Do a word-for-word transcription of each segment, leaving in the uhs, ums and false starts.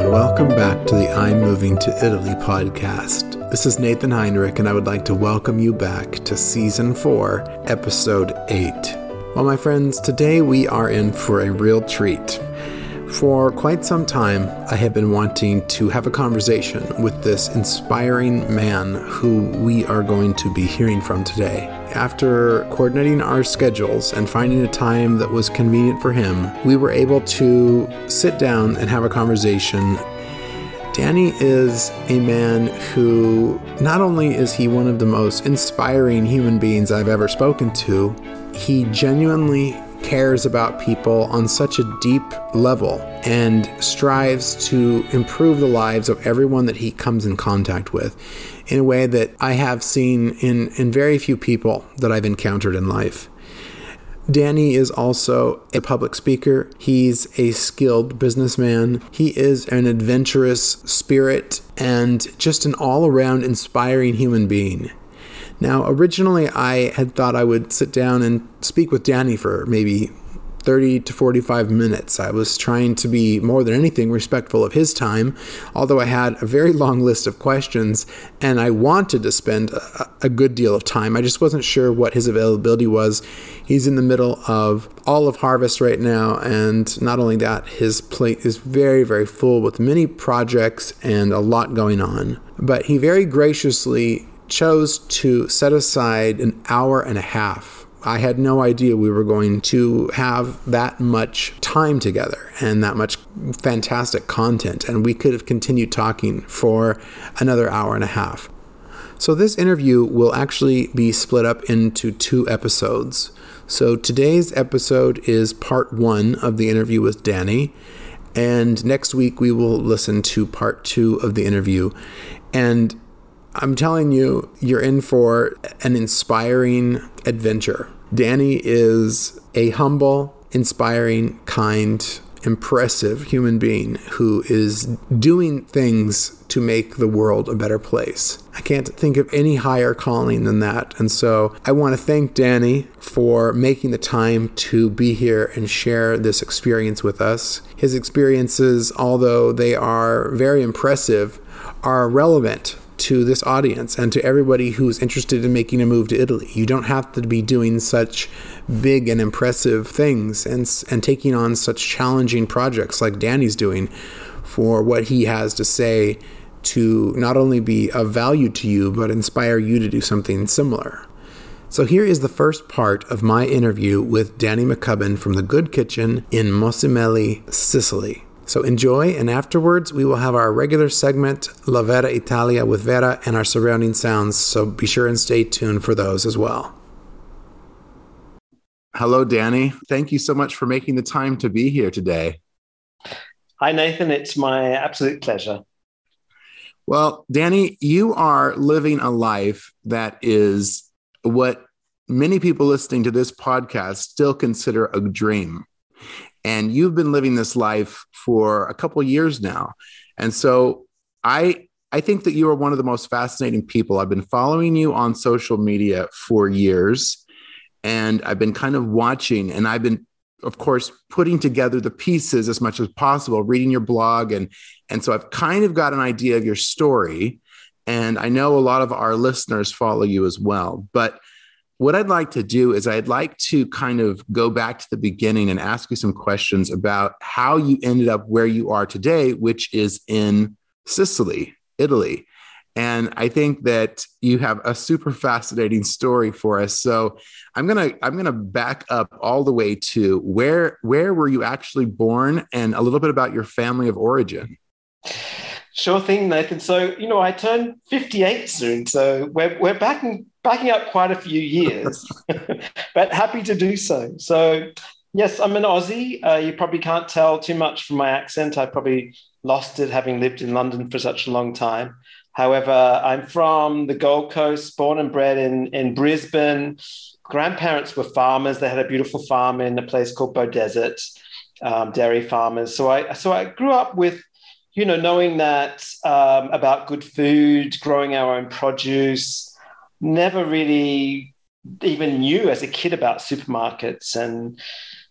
and welcome back to the I'm Moving to Italy podcast. This is Nathan Heinrich, and I would like to welcome you back to Season four, Episode eight. Well, my friends, today we are in for a real treat. For quite some time, I have been wanting to have a conversation with this inspiring man who we are going to be hearing from today. After coordinating our schedules and finding a time that was convenient for him, we were able to sit down and have a conversation. Danny is a man who, not only is he one of the most inspiring human beings I've ever spoken to, he genuinely cares about people on such a deep level and strives to improve the lives of everyone that he comes in contact with in a way that I have seen in, in very few people that I've encountered in life. Danny is also a public speaker. He's a skilled businessman. He is an adventurous spirit and just an all-around inspiring human being. Now, originally, I had thought I would sit down and speak with Danny for maybe thirty to forty-five minutes. I was trying to be, more than anything, respectful of his time, although I had a very long list of questions, and I wanted to spend a, a good deal of time. I just wasn't sure what his availability was. He's in the middle of olive harvest right now, and not only that, his plate is very, very full with many projects and a lot going on. But he very graciously chose to set aside an hour and a half. I had no idea we were going to have that much time together and that much fantastic content, and we could have continued talking for another hour and a half. So this interview will actually be split up into two episodes. So today's episode is part one of the interview with Danny, and next week we will listen to part two of the interview. And I'm telling you, you're in for an inspiring adventure. Danny is a humble, inspiring, kind, impressive human being who is doing things to make the world a better place. I can't think of any higher calling than that. And so I want to thank Danny for making the time to be here and share this experience with us. His experiences, although they are very impressive, are relevant to this audience and to everybody who's interested in making a move to Italy. You don't have to be doing such big and impressive things and and taking on such challenging projects like Danny's doing for what he has to say to not only be of value to you, but inspire you to do something similar. So here is the first part of my interview with Danny McCubbin from The Good Kitchen in Mossimeli, Sicily. So enjoy, and afterwards we will have our regular segment, La Vera Italia with Vera, and our surrounding sounds, so be sure and stay tuned for those as well. Hello, Danny. Thank you so much for making the time to be here today. Hi, Nathan. It's my absolute pleasure. Well, Danny, you are living a life that is what many people listening to this podcast still consider a dream. And you've been living this life for a couple of years now. And so I I think that you are one of the most fascinating people. I've been following you on social media for years, and I've been kind of watching, and I've been, of course, putting together the pieces as much as possible, reading your blog. And, and so I've kind of got an idea of your story. And I know a lot of our listeners follow you as well. But what I'd like to do is I'd like to kind of go back to the beginning and ask you some questions about how you ended up where you are today, which is in Sicily, Italy. And I think that you have a super fascinating story for us. So I'm going to I'm going to back up all the way to where where were you actually born and a little bit about your family of origin. Sure thing, Nathan. So, you know, I turn fifty-eight soon, so we're we're backing backing up quite a few years, but happy to do so. So, yes, I'm an Aussie. Uh, you probably can't tell too much from my accent. I probably lost it having lived in London for such a long time. However, I'm from the Gold Coast, born and bred in, in Brisbane. Grandparents were farmers. They had a beautiful farm in a place called Beaudesert, um, dairy farmers. So I so I grew up with, you know, knowing that um, about good food, growing our own produce. Never really even knew as a kid about supermarkets and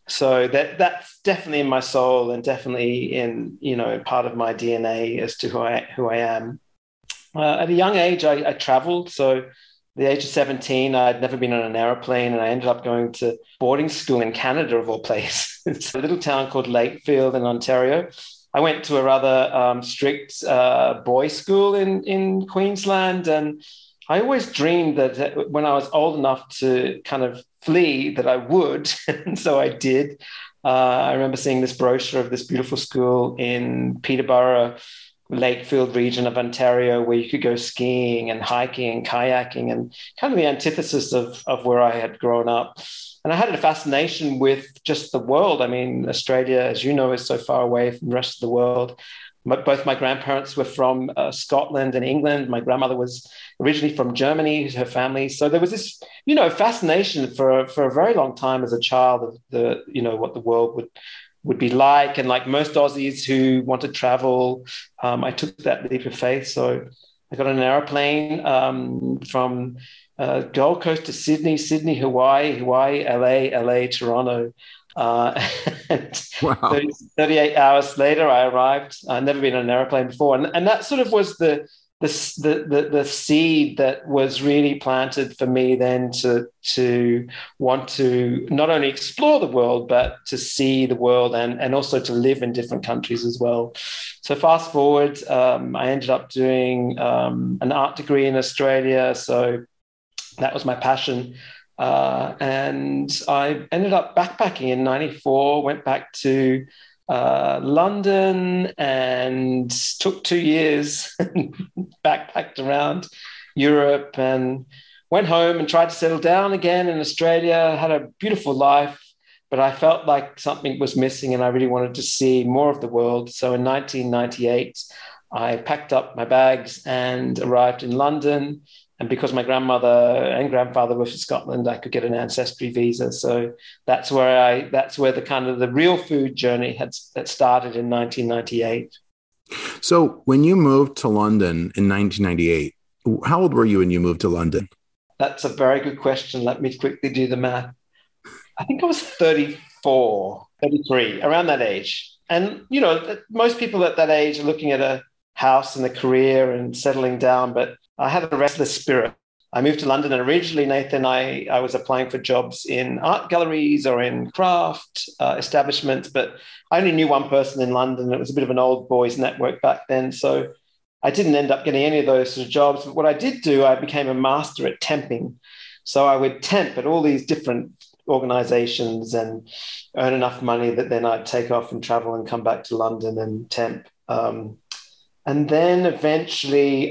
So that that's definitely in my soul and definitely in, you know, part of my D N A as to who I who I am. Uh, at a young age, I, I traveled. So at the age of seventeen, I'd never been on an aeroplane, and I ended up going to boarding school in Canada, of all places. It's a little town called Lakefield in Ontario. I went to a rather um, strict uh, boys' school in, in Queensland, and I always dreamed that when I was old enough to kind of flee, that I would, and so I did. Uh, I remember seeing this brochure of this beautiful school in Peterborough, Lakefield region of Ontario, where you could go skiing and hiking and kayaking, and kind of the antithesis of, of where I had grown up. And I had a fascination with just the world. I mean, Australia, as you know, is so far away from the rest of the world. My, both my grandparents were from uh, Scotland and England. My grandmother was originally from Germany, her family. So there was this, you know, fascination for, for a very long time as a child of the, you know, what the world would would be like. And like most Aussies who want to travel, um, I took that leap of faith. So I got on an airplane um, from uh, Gold Coast to Sydney, Sydney, Hawaii, Hawaii, L A, L A, Toronto. Uh, and Wow. thirty, thirty-eight hours later, I arrived. I'd never been on an airplane before. And, and that sort of was the, the, the, the seed that was really planted for me then to, to want to not only explore the world, but to see the world and, and also to live in different countries as well. So fast forward, um, I ended up doing um, an art degree in Australia. So that was my passion. Uh, and I ended up backpacking in ninety-four, went back to uh, London and took two years, backpacked around Europe and went home and tried to settle down again in Australia, had a beautiful life, but I felt like something was missing and I really wanted to see more of the world. So in nineteen ninety-eight, I packed up my bags and arrived in London. And because my grandmother and grandfather were from Scotland, I could get an ancestry visa. So that's where I that's where the kind of the real food journey had that started in nineteen ninety-eight. So when you moved to London in nineteen ninety-eight, how old were you when you moved to London? That's a very good question. Let me quickly do the math. I think I was thirty-four, thirty-three, around that age. And, you know, most people at that age are looking at a house and a career and settling down, but I had a restless spirit. I moved to London, and originally, Nathan, I, I was applying for jobs in art galleries or in craft uh, establishments, but I only knew one person in London. It was a bit of an old boys network back then. So I didn't end up getting any of those sort of jobs. But what I did do, I became a master at temping. So I would temp at all these different organizations and earn enough money that then I'd take off and travel and come back to London and temp. Um, And then eventually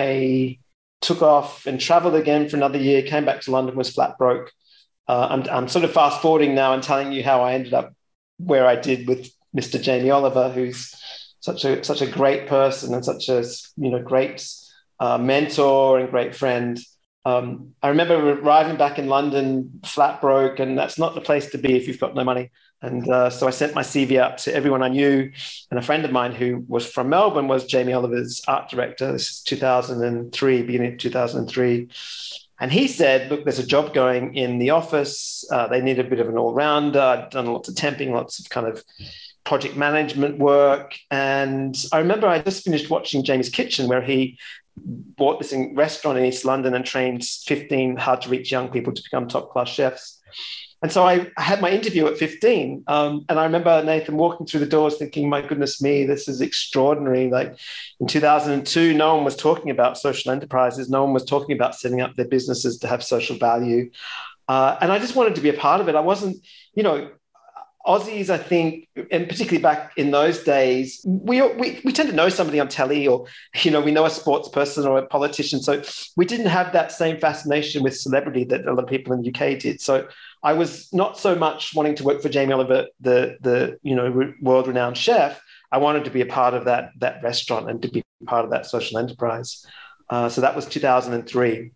I took off and traveled again for another year, came back to London, was flat broke. Uh, I'm, I'm sort of fast forwarding now and telling you how I ended up where I did with Mister Jamie Oliver, who's such a such a great person and such a you know great uh, mentor and great friend. Um, I remember arriving back in London flat broke, and that's not the place to be if you've got no money. And uh, so I sent my C V out to everyone I knew. And a friend of mine who was from Melbourne was Jamie Oliver's art director. This is two thousand three, beginning of two thousand three. And he said, look, there's a job going in the office. Uh, they need a bit of an all-rounder. I'd done lots of temping, lots of kind of project management work. And I remember I just finished watching Jamie's Kitchen, where he bought this restaurant in East London and trained fifteen hard-to-reach young people to become top-class chefs. And so I, I had my interview at fifteen. Um, and I remember, Nathan, walking through the doors thinking, my goodness me, this is extraordinary. Like in two thousand two, no one was talking about social enterprises. No one was talking about setting up their businesses to have social value. Uh, and I just wanted to be a part of it. I wasn't, you know, Aussies, I think, and particularly back in those days, we, we we tend to know somebody on telly, or, you know, we know a sports person or a politician. So we didn't have that same fascination with celebrity that a lot of people in the U K did. So I was not so much wanting to work for Jamie Oliver, the, the you know, world-renowned chef. I wanted to be a part of that, that restaurant and to be part of that social enterprise. Uh, so that was two thousand three.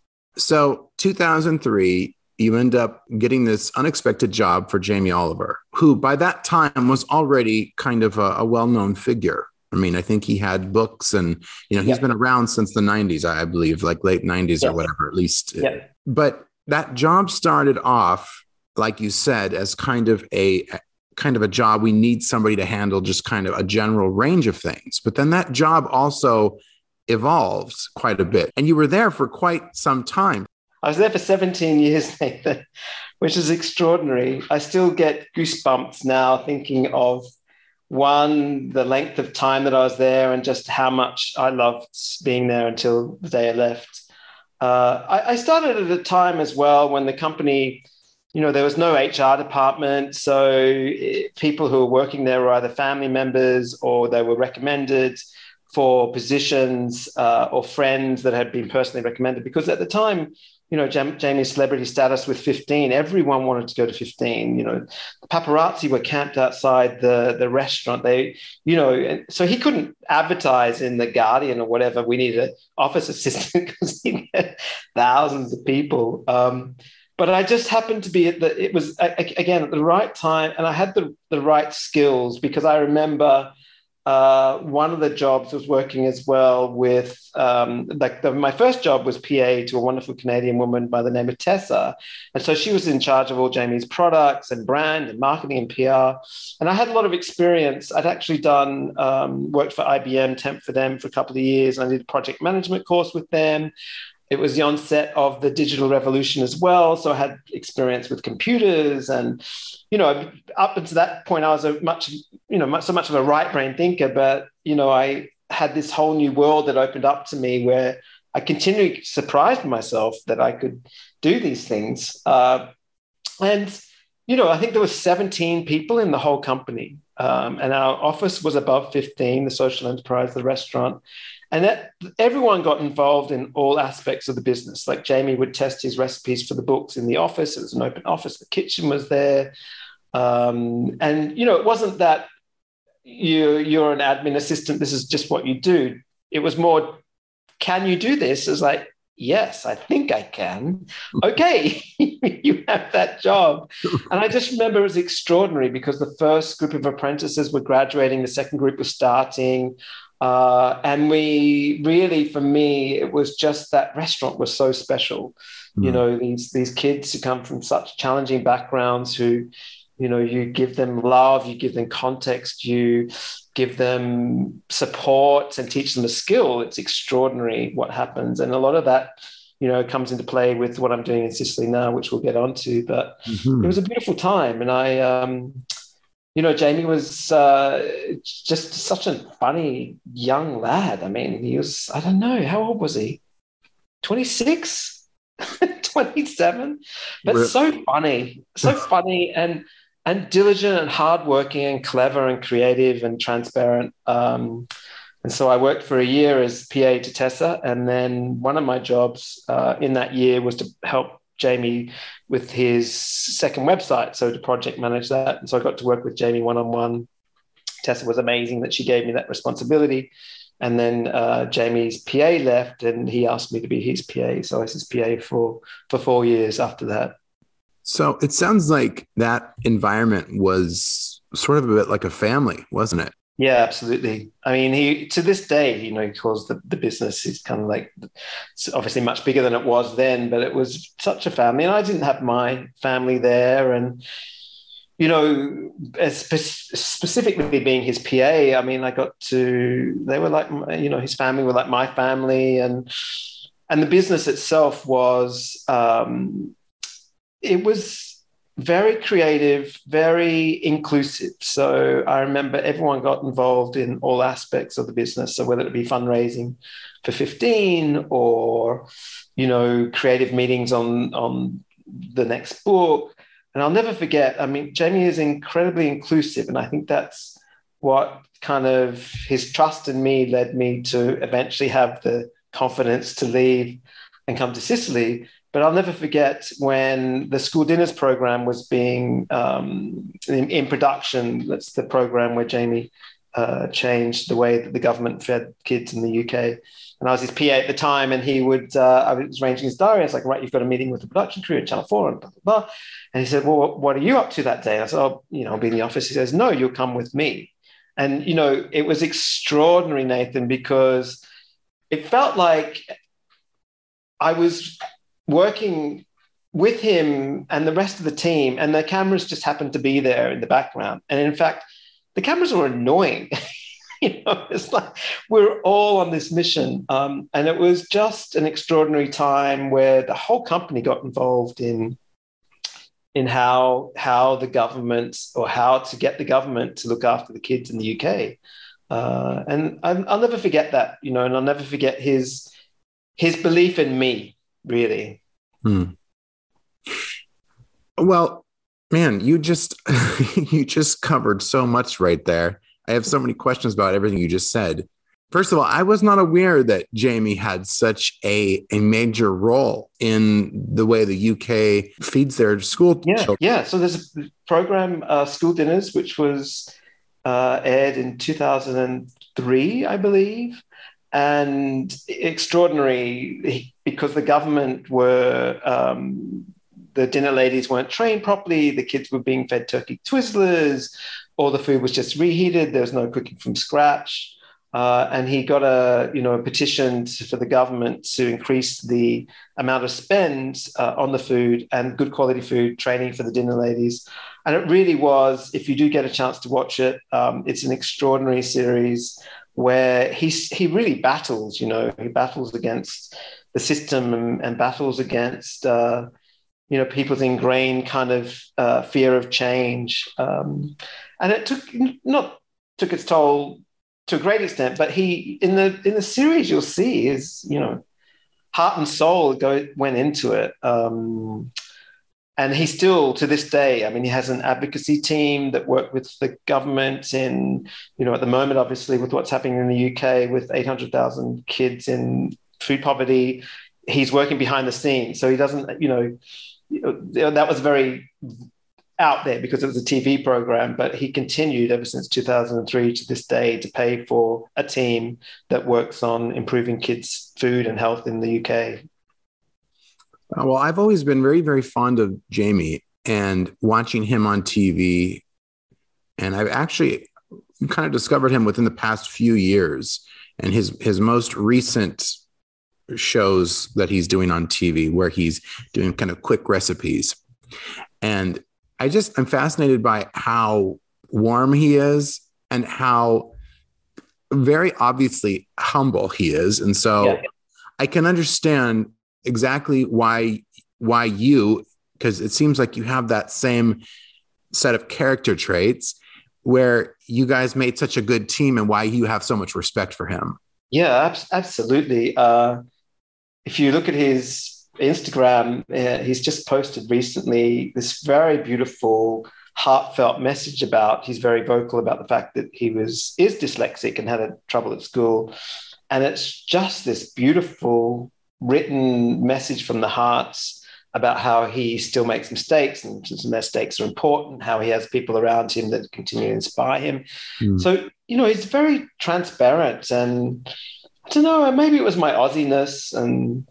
So two thousand three, you end up getting this unexpected job for Jamie Oliver, who by that time was already kind of a, a well-known figure. I mean, I think he had books and, you know, he's yeah. been around since the nineties, I believe, like late nineties yeah. or whatever, at least. Yeah. But that job started off like you said, as kind of a kind of a job, we need somebody to handle just kind of a general range of things. But then that job also evolves quite a bit. And you were there for quite some time. I was there for seventeen years, Nathan, which is extraordinary. I still get goosebumps now thinking of, one, the length of time that I was there and just how much I loved being there until the day I left. Uh, I, I started at a time as well when the company, you know, there was no H R department. So it, people who were working there were either family members or they were recommended for positions uh, or friends that had been personally recommended. Because at the time, you know, Jam- Jamie's celebrity status with fifteen, everyone wanted to go to fifteen. You know, the paparazzi were camped outside the, the restaurant. They, you know, and so he couldn't advertise in The Guardian or whatever. We needed an office assistant because he had thousands of people. Um, but I just happened to be at the, it was, again, at the right time. And I had the, the right skills because I remember Uh, one of the jobs was working as well with, um, like the, my first job was P A to a wonderful Canadian woman by the name of Tessa. And so she was in charge of all Jamie's products and brand and marketing and P R. And I had a lot of experience. I'd actually done, um, worked for I B M, temp for them for a couple of years. I did a project management course with them. It was the onset of the digital revolution as well. So I had experience with computers and, you know, up until that point, I was a much, you know, much, so much of a right brain thinker, but, you know, I had this whole new world that opened up to me where I continually surprised myself that I could do these things. Uh, and, you know, I think there were seventeen people in the whole company. Um, and our office was above fifteen, the social enterprise, the restaurant. And that everyone got involved in all aspects of the business. Like Jamie would test his recipes for the books in the office. It was an open office. The kitchen was there. Um, and, you know, it wasn't that you, you're an admin assistant. This is just what you do. It was more, can you do this? It's like, yes, I think I can. Okay, you have that job. And I just remember it was extraordinary because the first group of apprentices were graduating. The second group was starting. Uh, and we really, for me, it was just that restaurant was so special. Mm. You know, these, these kids who come from such challenging backgrounds who, you know, you give them love, you give them context, you give them support and teach them a skill. It's extraordinary what happens. And a lot of that, you know, comes into play with what I'm doing in Sicily now, which we'll get onto. But mm-hmm. It was a beautiful time. And I, um, you know, Jamie was uh, just such a funny young lad. I mean, he was, I don't know, how old was he? twenty-six? twenty-seven? But really? so funny, so funny and and diligent and hardworking and clever and creative and transparent. Um, and so I worked for a year as P A to Tessa. And then one of my jobs uh, in that year was to help Jamie with his second website, so to project manage that. And so I got to work with Jamie one-on-one. Tessa was amazing that she gave me that responsibility. And then uh, Jamie's P A left and he asked me to be his P A. So I was his P A for, for four years after that. So it sounds like that environment was sort of a bit like a family, wasn't it? Yeah, absolutely. I mean, he to this day, you know, he calls the, the business, he's kind of like, it's obviously much bigger than it was then, but it was such a family. And I didn't have my family there. And, you know, spe- specifically being his P A, I mean, I got to, they were like, you know, his family were like my family. And, and the business itself was, um, it was very creative, very inclusive. So I remember everyone got involved in all aspects of the business. So whether it be fundraising for fifteen or, you know, creative meetings on, on the next book. And I'll never forget, I mean, Jamie is incredibly inclusive. And I think that's what kind of his trust in me led me to eventually have the confidence to leave and come to Sicily. But I'll never forget when the school dinners program was being um, in, in production. That's the program where Jamie uh, changed the way that the government fed kids in the U K. And I was his P A at the time, and he would, uh, I was arranging his diary. I was like, right, you've got a meeting with the production crew at Channel four and blah, blah, blah. And he said, well, what are you up to that day? And I said, oh, you know, I'll be in the office. He says, no, you'll come with me. And, you know, it was extraordinary, Nathan, because it felt like I was working with him and the rest of the team, and the cameras just happened to be there in the background. And in fact, the cameras were annoying. You know, it's like we're all on this mission. Um, and it was just an extraordinary time where the whole company got involved in, in how, how the government or how to get the government to look after the kids in the U K. Uh, and I'll, I'll never forget that, you know, and I'll never forget his, his belief in me, really. Hmm. Well, man, you just you just covered so much right there. I have so many questions about everything you just said. First of all, I was not aware that Jamie had such a, a major role in the way the U K feeds their school yeah, children. Yeah, so there's a program, uh, School Dinners, which was uh, aired in two thousand three, I believe. And extraordinary because the government were... Um, the dinner ladies weren't trained properly. The kids were being fed turkey Twizzlers. All the food was just reheated. There was no cooking from scratch. Uh, and he got a, you know, a petition for the government to increase the amount of spend uh, on the food and good quality food training for the dinner ladies. And it really was, if you do get a chance to watch it, um, it's an extraordinary series where he's, he really battles, you know, he battles against the system and, and battles against, uh, you know, people's ingrained kind of uh, fear of change. Um, and it took not took its toll to a great extent, but he in the in the series you'll see is, you know, heart and soul go went into it. Um, and he still, to this day, I mean, he has an advocacy team that work with the government in, you know, at the moment, obviously, with what's happening in the U K with eight hundred thousand kids in food poverty, he's working behind the scenes. So he doesn't, you know, that was very out there because it was a T V program, but he continued ever since two thousand three to this day to pay for a team that works on improving kids' food and health in the U K. Well, I've always been very, very fond of Jamie and watching him on T V. And I've actually kind of discovered him within the past few years. And his, his most recent shows that he's doing on T V where he's doing kind of quick recipes. And I just, I'm fascinated by how warm he is and how very obviously humble he is. And so yeah. I can understand exactly why, why you, because it seems like you have that same set of character traits where you guys made such a good team and why you have so much respect for him. Yeah, ab- absolutely. Uh, if you look at his Instagram, uh, he's just posted recently this very beautiful, heartfelt message about, he's very vocal about the fact that he was is dyslexic and had a trouble at school. And it's just this beautiful written message from the heart about how he still makes mistakes and some mistakes are important, how he has people around him that continue to inspire him. Mm. So, you know, he's very transparent, and I don't know, maybe it was my Aussie-ness, and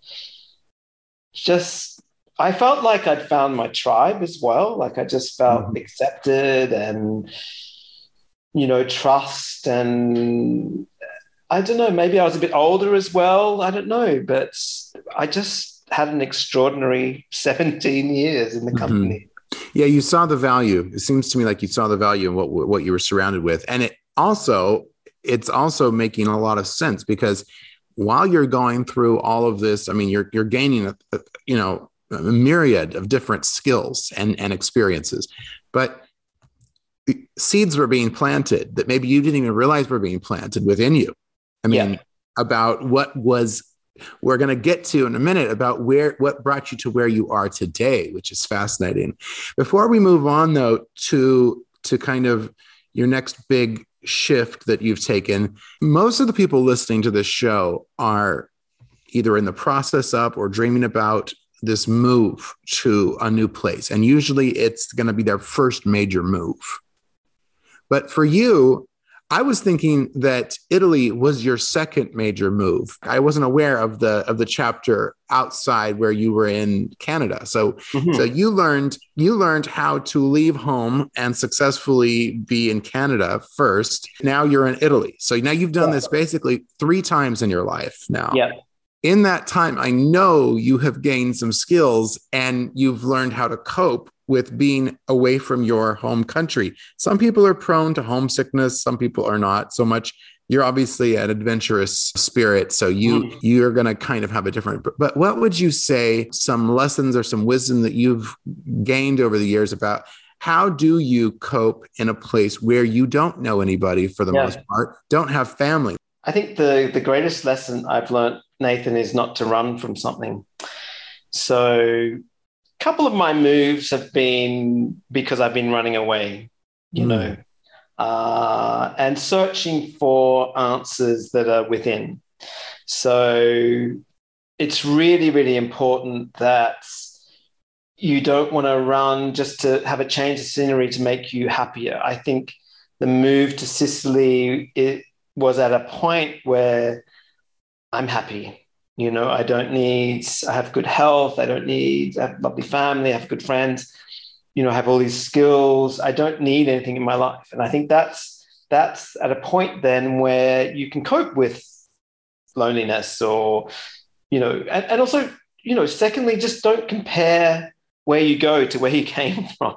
just, I felt like I'd found my tribe as well. Like I just felt mm-hmm. accepted and, you know, trust, and I don't know, maybe I was a bit older as well. I don't know, but I just had an extraordinary seventeen years in the company. Mm-hmm. Yeah, you saw the value. It seems to me like you saw the value in what what you were surrounded with. And it also, it's also making a lot of sense because while you're going through all of this, I mean, you're you're gaining a, a you know, a myriad of different skills and, and experiences. But seeds were being planted that maybe you didn't even realize were being planted within you. I mean, yeah. about what was, we're going to get to in a minute about where, what brought you to where you are today, which is fascinating. Before we move on though, to, to kind of your next big shift that you've taken, most of the people listening to this show are either in the process of or dreaming about this move to a new place. And usually it's going to be their first major move. But for you, I was thinking that Italy was your second major move. I wasn't aware of the of the chapter outside where you were in Canada. So, mm-hmm. so you learned you learned how to leave home and successfully be in Canada first. Now you're in Italy. So now you've done yeah. this basically three times in your life now. Yeah. in that time, I know you have gained some skills and you've learned how to cope with being away from your home country. Some people are prone to homesickness. Some people are not so much. You're obviously an adventurous spirit, so you mm. you're going to kind of have a different. But what would you say some lessons or some wisdom that you've gained over the years about how do you cope in a place where you don't know anybody for the yeah. most part, don't have family? I think the the greatest lesson I've learned, Nathan, is not to run from something. So a couple of my moves have been because I've been running away, you mm. know. Uh, and searching for answers that are within. So it's really, really important that you don't want to run just to have a change of scenery to make you happier. I think the move to Sicily, it was at a point where I'm happy. You know, I don't need, I have good health. I don't need, I have a lovely family. I have good friends. You know, have all these skills. I don't need anything in my life. And I think that's that's at a point then where you can cope with loneliness or, you know, and, and also, you know, secondly, just don't compare where you go to where you came from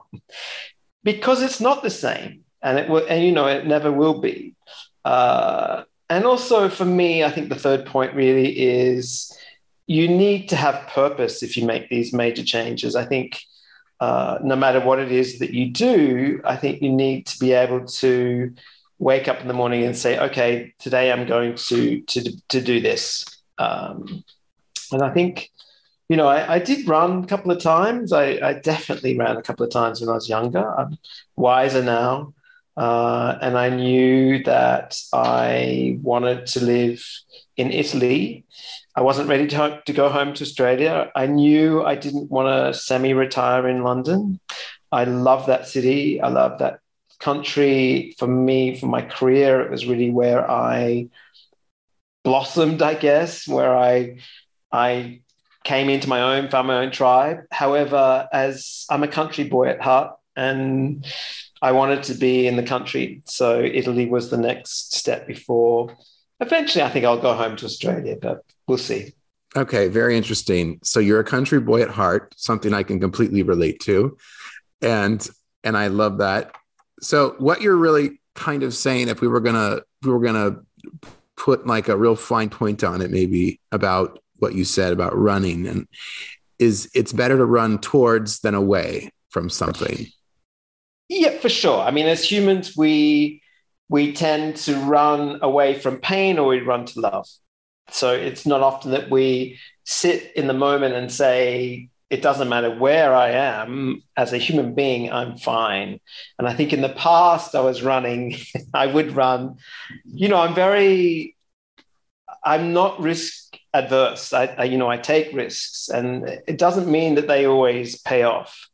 because it's not the same. And it will, and, you know, it never will be. Uh, and also for me, I think the third point really is you need to have purpose if you make these major changes. I think Uh, no matter what it is that you do, I think you need to be able to wake up in the morning and say, okay, today I'm going to to, to do this. Um, and I think, you know, I, I did run a couple of times. I, I definitely ran a couple of times when I was younger. I'm wiser now. Uh, and I knew that I wanted to live in Italy. I wasn't ready to, to go home to Australia. I knew I didn't want to semi-retire in London. I love that city. I love that country. For me, for my career, it was really where I blossomed, I guess, where I, I came into my own, found my own tribe. However, as I'm a country boy at heart, and I wanted to be in the country. So Italy was the next step before. Eventually, I think I'll go home to Australia, but we'll see. Okay, very interesting. So you're a country boy at heart, something I can completely relate to. And and I love that. So what you're really kind of saying, if we were gonna if we were gonna put like a real fine point on it, maybe about what you said about running, and is it's better to run towards than away from something. Yeah, for sure. I mean, as humans, we we tend to run away from pain or we run to love. So it's not often that we sit in the moment and say, it doesn't matter where I am, as a human being, I'm fine. And I think in the past I was running, I would run, you know, I'm very, I'm not risk adverse. I, I, you know, I take risks, and it doesn't mean that they always pay off.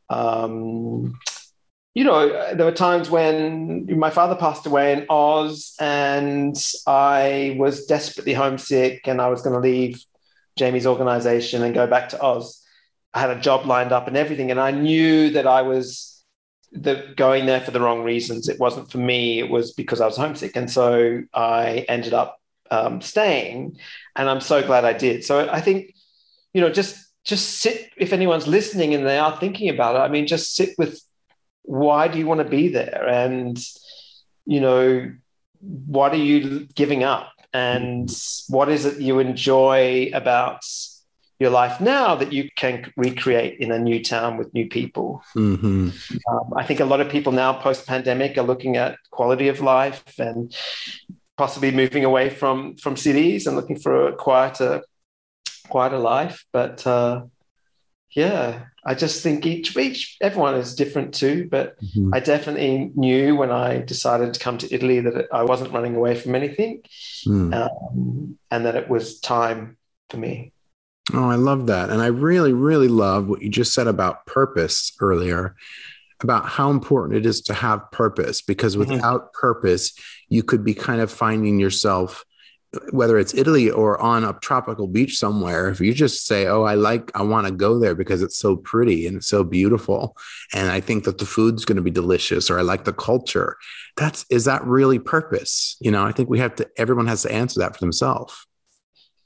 Um, you know, there were times when my father passed away in Oz and I was desperately homesick and I was going to leave Jamie's organization and go back to Oz. I had a job lined up and everything, and I knew that I was the, going there for the wrong reasons. It wasn't for me. It was because I was homesick. And so I ended up um, staying, and I'm so glad I did. So I think, you know, just, just sit, if anyone's listening and they are thinking about it, I mean, just sit with, why do you want to be there? And, you know, what are you giving up? And what is it you enjoy about your life now that you can recreate in a new town with new people? Mm-hmm. Um, I think a lot of people now post-pandemic are looking at quality of life and possibly moving away from, from cities and looking for a quieter, quieter life. But uh, yeah, I just think each, each, everyone is different too, but mm-hmm. I definitely knew when I decided to come to Italy that I wasn't running away from anything, mm. um, and that it was time for me. Oh, I love that. And I really, really love what you just said about purpose earlier, about how important it is to have purpose, because without mm-hmm. purpose, you could be kind of finding yourself, whether it's Italy or on a tropical beach somewhere. If you just say, oh, I like, I want to go there because it's so pretty and it's so beautiful, and I think that the food's going to be delicious, or I like the culture. That's, is that really purpose? You know, I think we have to, everyone has to answer that for themselves.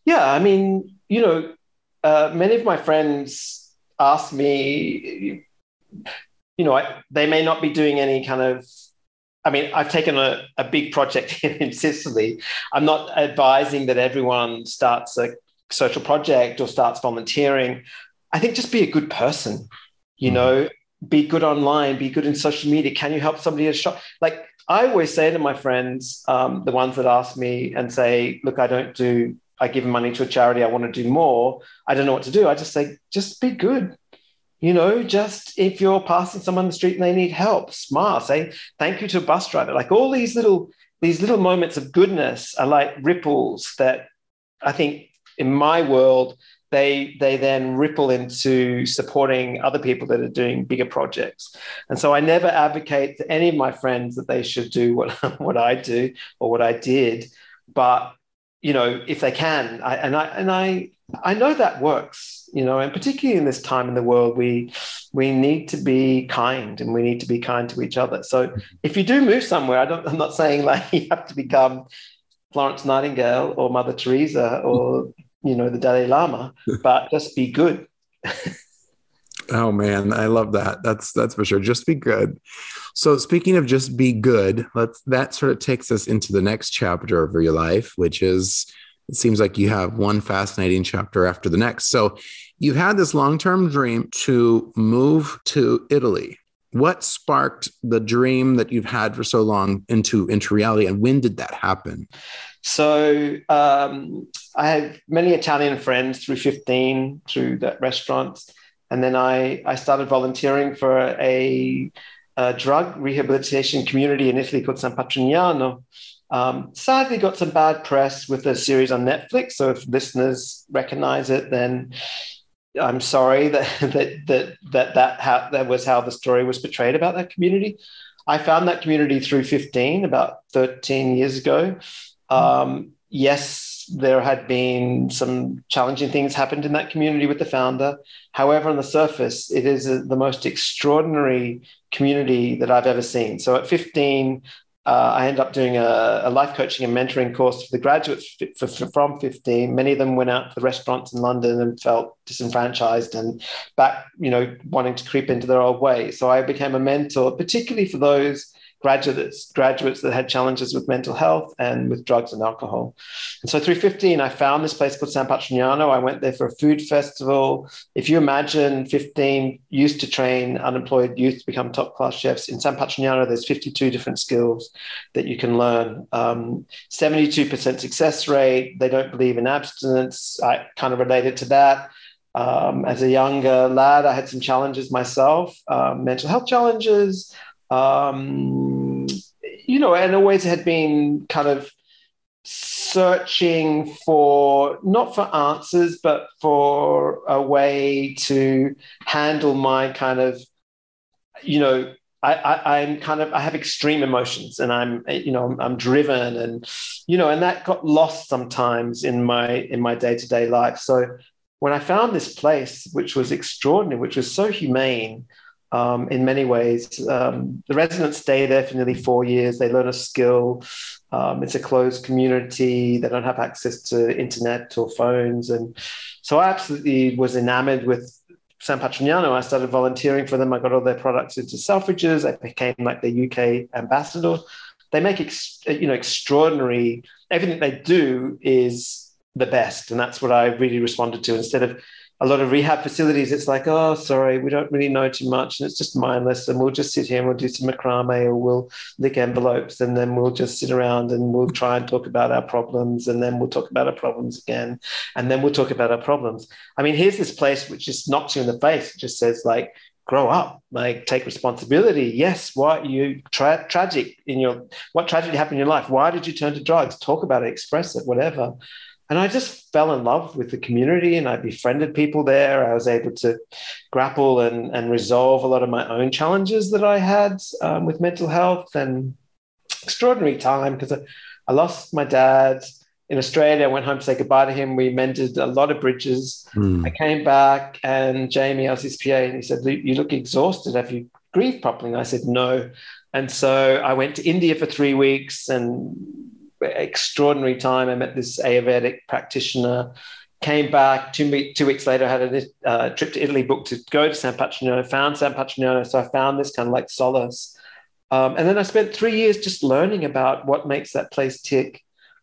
Yeah, I mean, you know, uh, many of my friends ask me, you know, I, they may not be doing any kind of, I mean, I've taken a, a big project here in Sicily. I'm not advising that everyone starts a social project or starts volunteering. I think just be a good person, you Mhm. know, be good online, be good in social media. Can you help somebody at a shop? Like I always say to my friends, um, the ones that ask me and say, look, I don't do, I give money to a charity, I want to do more. I don't know what to do. I just say, just be good. You know, just if you're passing someone on the street and they need help, smile, say thank you to a bus driver. Like all these little, these little moments of goodness are like ripples that I think in my world, they they then ripple into supporting other people that are doing bigger projects. And so I never advocate to any of my friends that they should do what, what I do or what I did. But you know, if they can, I, and I and I I know that works, you know, and particularly in this time in the world, we we need to be kind and we need to be kind to each other. So if you do move somewhere, I don't, I'm not saying like you have to become Florence Nightingale or Mother Teresa or, you know, the Dalai Lama, but just be good. Oh man, I love that. That's that's for sure. Just be good. So speaking of just be good, let's that sort of takes us into the next chapter of your life, which is it seems like you have one fascinating chapter after the next. So you've had this long-term dream to move to Italy. What sparked the dream that you've had for so long into, into reality, and when did that happen? So um, I have many Italian friends through fifteen, through that restaurant. And then I, I started volunteering for a, a drug rehabilitation community in Italy called San Patrignano. Um, sadly, got some bad press with the series on Netflix. So if listeners recognize it, then I'm sorry that that that that that, how, that was how the story was portrayed about that community. I found that community through fifteen, about thirteen years ago. Um, yes, there had been some challenging things happened in that community with the founder. However, on the surface, it is a, the most extraordinary community that I've ever seen. So at fifteen, uh, I ended up doing a, a life coaching and mentoring course for the graduates for, for, from fifteen. Many of them went out to the restaurants in London and felt disenfranchised and back, you know, wanting to creep into their old ways. So I became a mentor, particularly for those graduates, graduates that had challenges with mental health and with drugs and alcohol. And so through fifteen, I found this place called San Patrignano. I went there for a food festival. If you imagine fifteen used to train unemployed youth to become top-class chefs, in San Patrignano, there's fifty-two different skills that you can learn. Um, seventy-two percent success rate. They don't believe in abstinence. I kind of related to that. Um, as a younger lad, I had some challenges myself, um, mental health challenges, um, you know, and always had been kind of searching for, not for answers, but for a way to handle my kind of, you know, I, I, I'm kind of, I have extreme emotions and I'm, you know, I'm, I'm driven and, you know, and that got lost sometimes in my, in my day-to-day life. So when I found this place, which was extraordinary, which was so humane, Um, in many ways. Um, the residents stay there for nearly four years. They learn a skill. Um, it's a closed community. They don't have access to internet or phones. And so I absolutely was enamored with San Patrignano. I started volunteering for them. I got all their products into Selfridges. I became like the U K ambassador. They make, ex- you know, extraordinary, everything they do is the best. And that's what I really responded to. Instead of a lot of rehab facilities, it's like, oh, sorry, we don't really know too much. And it's just mindless. And we'll just sit here and we'll do some macrame or we'll lick envelopes. And then we'll just sit around and we'll try and talk about our problems. And then we'll talk about our problems again. And then we'll talk about our problems. I mean, here's this place which just knocks you in the face. It just says, like, grow up, like, take responsibility. Yes, what you tra- tragic in your, what tragedy happened in your life? Why did you turn to drugs? Talk about it, express it, whatever. And I just fell in love with the community and I befriended people there. I was able to grapple and, and resolve a lot of my own challenges that I had um, with mental health, and extraordinary time because I, I lost my dad in Australia. I went home to say goodbye to him. We mended a lot of bridges. Mm. I came back and Jamie, I was his P A, and he said, you look exhausted. Have you grieved properly? And I said, no. And so I went to India for three weeks and extraordinary time. I met this Ayurvedic practitioner, came back two, week, two weeks later, had a uh, trip to Italy booked to go to San Patrignano, found San Patrignano. So I found this kind of like solace. Um, and then I spent three years just learning about what makes that place tick.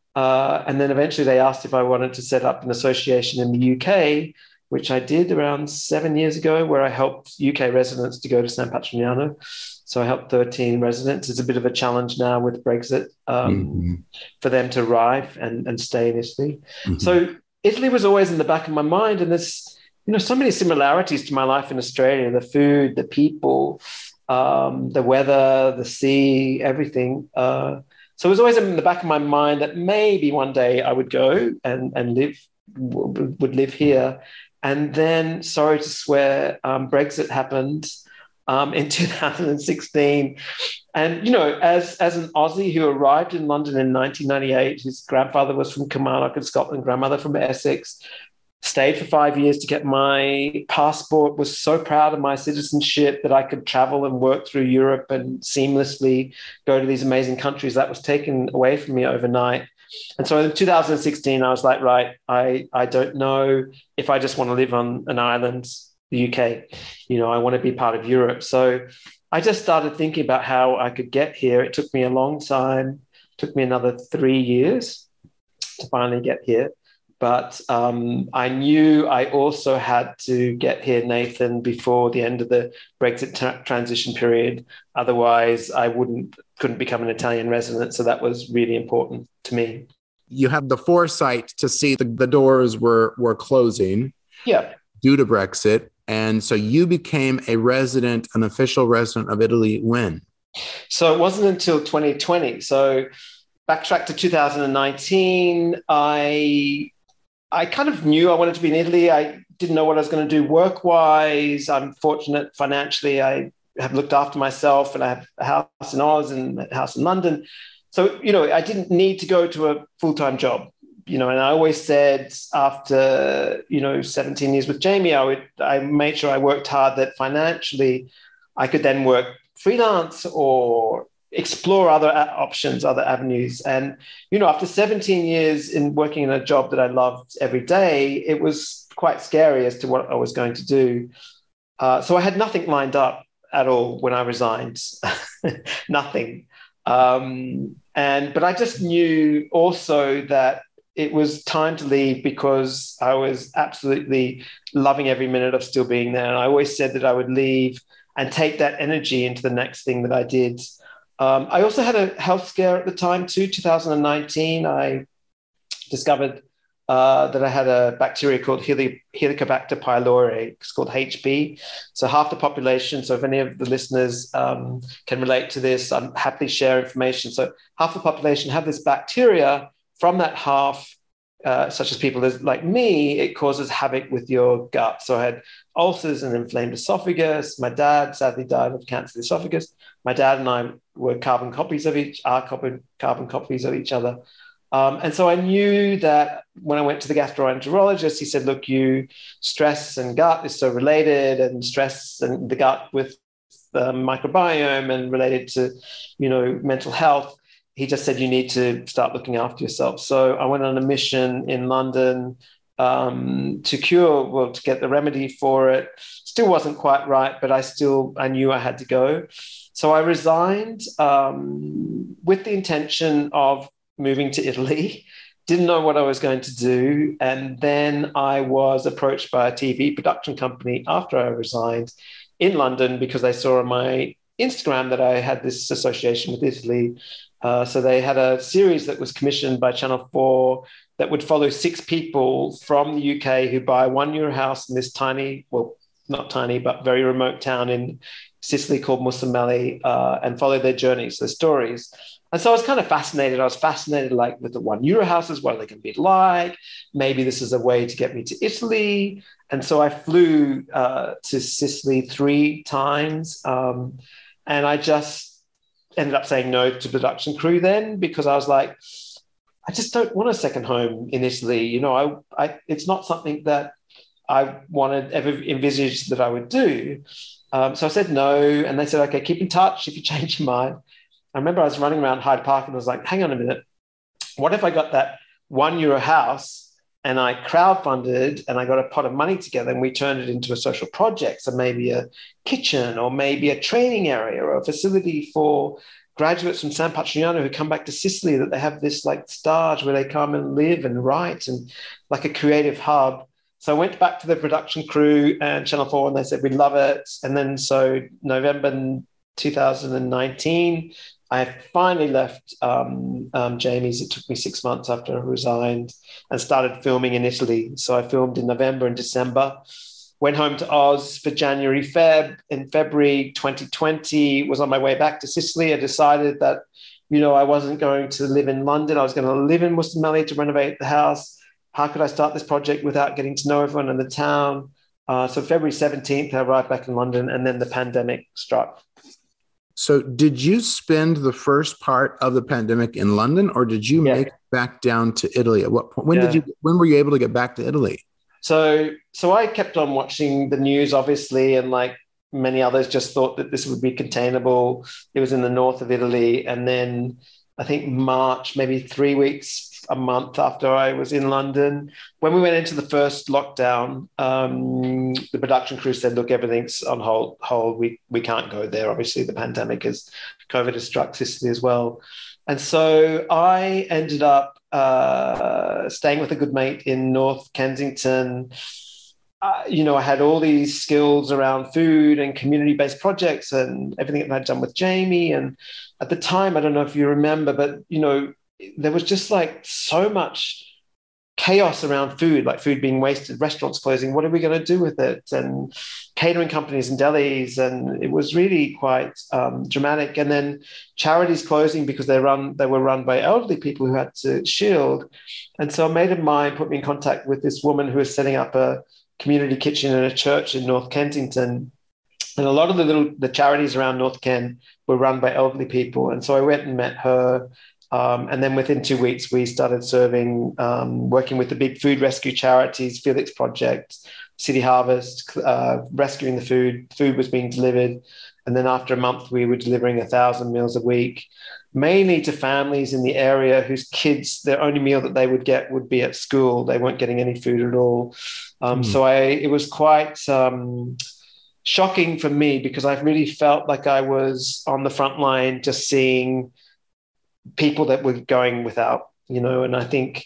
Uh, and then eventually they asked if I wanted to set up an association in the U K, which I did around seven years ago, where I helped U K residents to go to San Patrignano. So I helped thirteen residents. It's a bit of a challenge now with Brexit um, mm-hmm. for them to arrive and, and stay in Italy. Mm-hmm. So Italy was always in the back of my mind. And there's, you know, so many similarities to my life in Australia, the food, the people, um, the weather, the sea, everything. Uh, so it was always in the back of my mind that maybe one day I would go and, and live, w- would live here. And then, sorry to swear, um, Brexit happened um, in two thousand sixteen. And, you know, as, as an Aussie who arrived in London in nineteen ninety-eight, his grandfather was from Kilmarnock in Scotland, grandmother from Essex, stayed for five years to get my passport, was so proud of my citizenship that I could travel and work through Europe and seamlessly go to these amazing countries. That was taken away from me overnight. And so in two thousand sixteen, I was like, right, I, I don't know if I just want to live on an island, the U K. You know, I want to be part of Europe. So I just started thinking about how I could get here. It took me a long time. It took me another three years to finally get here. But um, I knew I also had to get here, Nathan, before the end of the Brexit tra- transition period. Otherwise, I wouldn't couldn't become an Italian resident. So that was really important to me. You had the foresight to see the, the doors were were closing. Yeah. Due to Brexit. And so you became a resident, an official resident of Italy when? So it wasn't until twenty twenty. So backtrack to two thousand nineteen, I... I kind of knew I wanted to be in Italy. I didn't know what I was going to do work-wise. I'm fortunate financially. I have looked after myself, and I have a house in Oz and a house in London. So, you know, I didn't need to go to a full-time job, you know, and I always said after, you know, seventeen years with Jamie, I would, I made sure I worked hard that financially I could then work freelance or explore other options, other avenues. And, you know, after seventeen years in working in a job that I loved every day, it was quite scary as to what I was going to do. Uh, so I had nothing lined up at all when I resigned, nothing. Um, and, but I just knew also that it was time to leave because I was absolutely loving every minute of still being there. And I always said that I would leave and take that energy into the next thing that I did. Um, I also had a health scare at the time too. two thousand nineteen, I discovered uh, that I had a bacteria called Heli- Helicobacter pylori. It's called H P. So half the population. So if any of the listeners um, can relate to this, I'm happily share information. So half the population have this bacteria. From that half, uh, such as people as, like me, it causes havoc with your gut. So I had ulcers and inflamed esophagus. My dad sadly died of cancer of the esophagus. My dad and I were carbon copies of each, are carbon, carbon copies of each other. Um, and so I knew that when I went to the gastroenterologist, he said, look, you stress and gut is so related, and stress and the gut with the microbiome and related to, you know, mental health. He just said, you need to start looking after yourself. So I went on a mission in London um, to cure, well, to get the remedy for it. Still wasn't quite right, but I still, I knew I had to go. So I resigned um, with the intention of moving to Italy. Didn't know what I was going to do. And then I was approached by a T V production company after I resigned in London because they saw on my Instagram that I had this association with Italy. Uh, so they had a series that was commissioned by Channel four that would follow six people from the U K who buy a one-euro house in this tiny, well, not tiny, but very remote town in Sicily called Mussomeli, uh, and follow their journeys, their stories. And so I was kind of fascinated. I was fascinated, like, with the one-euro houses, what are they going to be like? Maybe this is a way to get me to Italy. And so I flew uh, to Sicily three times, um, and I just ended up saying no to production crew then because I was like, I just don't want a second home in Italy. You know, I, I it's not something that I wanted, ever envisaged that I would do. Um, so I said no, and they said, okay, keep in touch if you change your mind. I remember I was running around Hyde Park and I was like, hang on a minute. what if I got that one euro house and I crowdfunded and I got a pot of money together and we turned it into a social project? So maybe a kitchen or maybe a training area or a facility for graduates from San Patrignano who come back to Sicily, that they have this like stage where they come and live and write, and like a creative hub. So I went back to the production crew and Channel four and they said, we love it. And then so November two thousand nineteen, I finally left um, um, Jamie's. It took me six months after I resigned, and started filming in Italy. So I filmed in November and December, went home to Oz for January, Feb. In February twenty twenty, was on my way back to Sicily. I decided that, you know, I wasn't going to live in London. I was going to live in Mustamelli to renovate the house. How could I start this project without getting to know everyone in the town? Uh, so February seventeenth, I arrived back in London, and then the pandemic struck. So did you spend the first part of the pandemic in London, or did you yeah. make it back down to Italy? At what point? When yeah. did you? When were you able to get back to Italy? So, so I kept on watching the news, obviously, and like many others, just thought that this would be containable. It was in the north of Italy, and then I think March, maybe three weeks, a month after I was in London, when we went into the first lockdown, um, the production crew said, look, everything's on hold, hold. We, we can't go there. Obviously, the pandemic is, COVID has struck Sicily as well. And so I ended up uh, staying with a good mate in North Kensington. Uh, you know, I had all these skills around food and community-based projects and everything that I'd done with Jamie. And at the time, I don't know if you remember, but, you know, there was just like so much chaos around food, like food being wasted, restaurants closing. What are we going to do with it? And catering companies and delis. And it was really quite um, dramatic. And then charities closing because they run, they were run by elderly people who had to shield. And so a mate of mine put me in contact with this woman who was setting up a community kitchen in a church in North Kensington. And a lot of the little, the charities around North Ken were run by elderly people. And so I went and met her. Um, and then within two weeks, we started serving, um, working with the big food rescue charities, Felix Project, City Harvest, uh, rescuing the food. Food was being delivered. And then after a month, we were delivering a thousand meals a week, mainly to families in the area whose kids, their only meal that they would get would be at school. They weren't getting any food at all. Um, mm. So I, it was quite um, shocking for me, because I really felt like I was on the front line, just seeing people that were going without, you know, and I think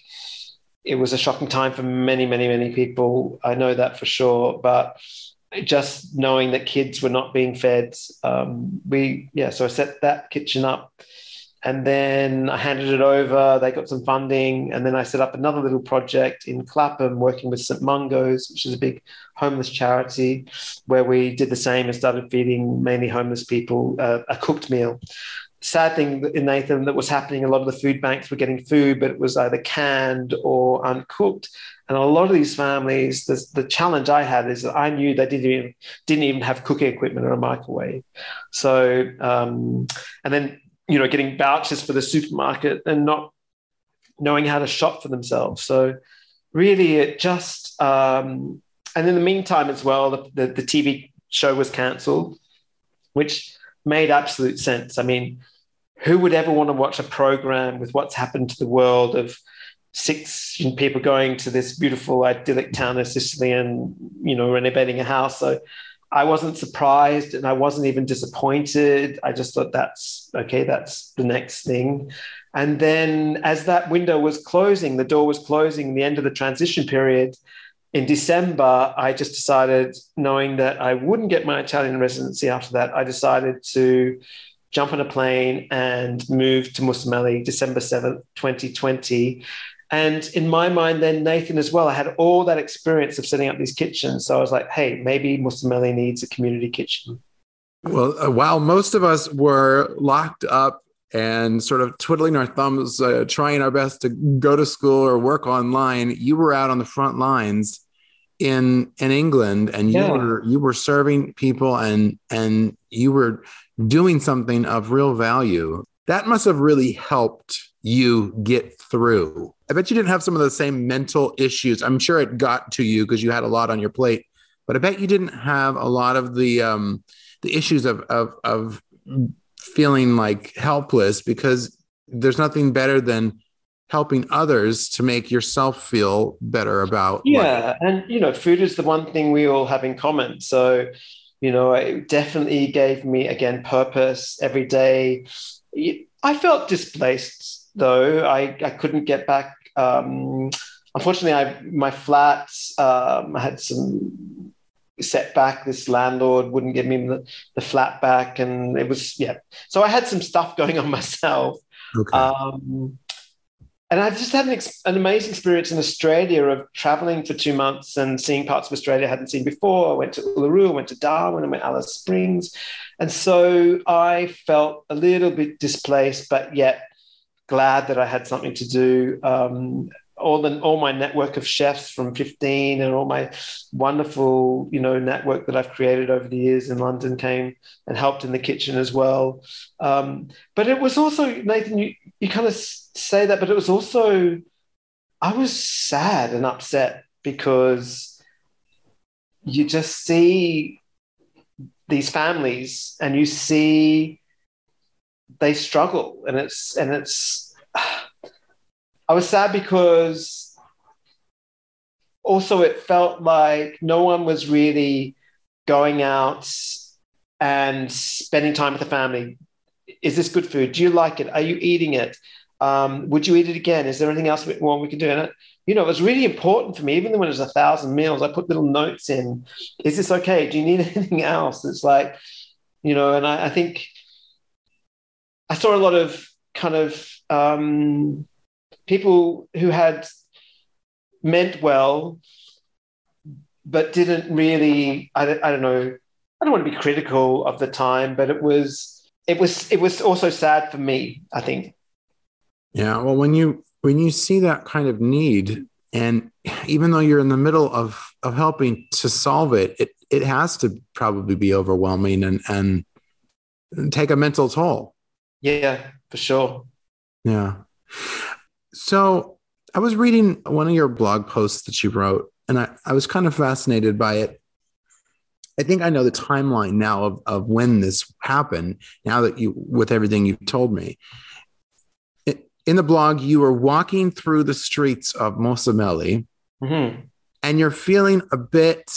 it was a shocking time for many, many, many people. I know that for sure. But just knowing that kids were not being fed, um, we, yeah, so I set that kitchen up, and then I handed it over. They got some funding, and then I set up another little project in Clapham working with Saint Mungo's, which is a big homeless charity, where we did the same and started feeding mainly homeless people uh, a cooked meal. Sad thing in Nathan that was happening, a lot of the food banks were getting food, but it was either canned or uncooked. And a lot of these families, the, the challenge I had is that I knew they didn't even, didn't even have cooking equipment or a microwave. So, um, and then, you know, getting vouchers for the supermarket and not knowing how to shop for themselves. So really it just, um, and in the meantime as well, the, the, the T V show was cancelled, which made absolute sense. I mean, who would ever want to watch a program with what's happened to the world of six people going to this beautiful idyllic town of Sicily and, you know, renovating a house? So I wasn't surprised, and I wasn't even disappointed. I just thought, that's okay, that's the next thing. And then as that window was closing, the door was closing, the end of the transition period, in December, I just decided, knowing that I wouldn't get my Italian residency after that, I decided to jump on a plane and move to Mustamelli, December seventh, twenty twenty. And in my mind then, Nathan as well, I had all that experience of setting up these kitchens. So I was like, hey, maybe Mustamelli needs a community kitchen. Well, uh, while most of us were locked up and sort of twiddling our thumbs, uh, trying our best to go to school or work online, you were out on the front lines in in England, and you yeah. were you were serving people, and and you were doing something of real value. That must have really helped you get through. I bet you didn't have some of the same mental issues. I'm sure it got to you because you had a lot on your plate, but I bet you didn't have a lot of the um, the issues of of of feeling like helpless, because there's nothing better than helping others to make yourself feel better about life. Yeah. And, you know, food is the one thing we all have in common. So, you know, it definitely gave me, again, purpose every day. I felt displaced, though. I, I couldn't get back. Um, unfortunately, I my flat um, had some setback. This landlord wouldn't give me the, the flat back. And it was, yeah. So I had some stuff going on myself. Okay. Um, And I just had an, ex- an amazing experience in Australia of traveling for two months and seeing parts of Australia I hadn't seen before. I went to Uluru, I went to Darwin, I went to Alice Springs. And so I felt a little bit displaced, but yet glad that I had something to do. Um, all the all my network of chefs from fifteen and all my wonderful, you know, network that I've created over the years in London came and helped in the kitchen as well. Um, but it was also, Nathan, you, you kind of say that, but it was also, I was sad and upset because you just see these families and you see they struggle, and it's, and it's, I was sad because also it felt like no one was really going out and spending time with the family. Is this good food? Do you like it? Are you eating it? Um, would you eat it again? Is there anything else we, well, we can do? And it, you know, it was really important for me, even when it was a thousand meals, I put little notes in. Is this okay? Do you need anything else? It's like, you know, and I, I think I saw a lot of kind of um, people who had meant well, but didn't really, I don't, I don't know, I don't want to be critical of the time, but it was, it was, it was also sad for me, I think. Yeah. Well, when you, when you see that kind of need, and even though you're in the middle of, of helping to solve it, it, it has to probably be overwhelming and, and take a mental toll. Yeah, for sure. Yeah. So I was reading one of your blog posts that you wrote, and I, I was kind of fascinated by it. I think I know the timeline now of, of when this happened, now that you, with everything you've told me. In the blog, you were walking through the streets of Mozambique, mm-hmm. and you're feeling a bit,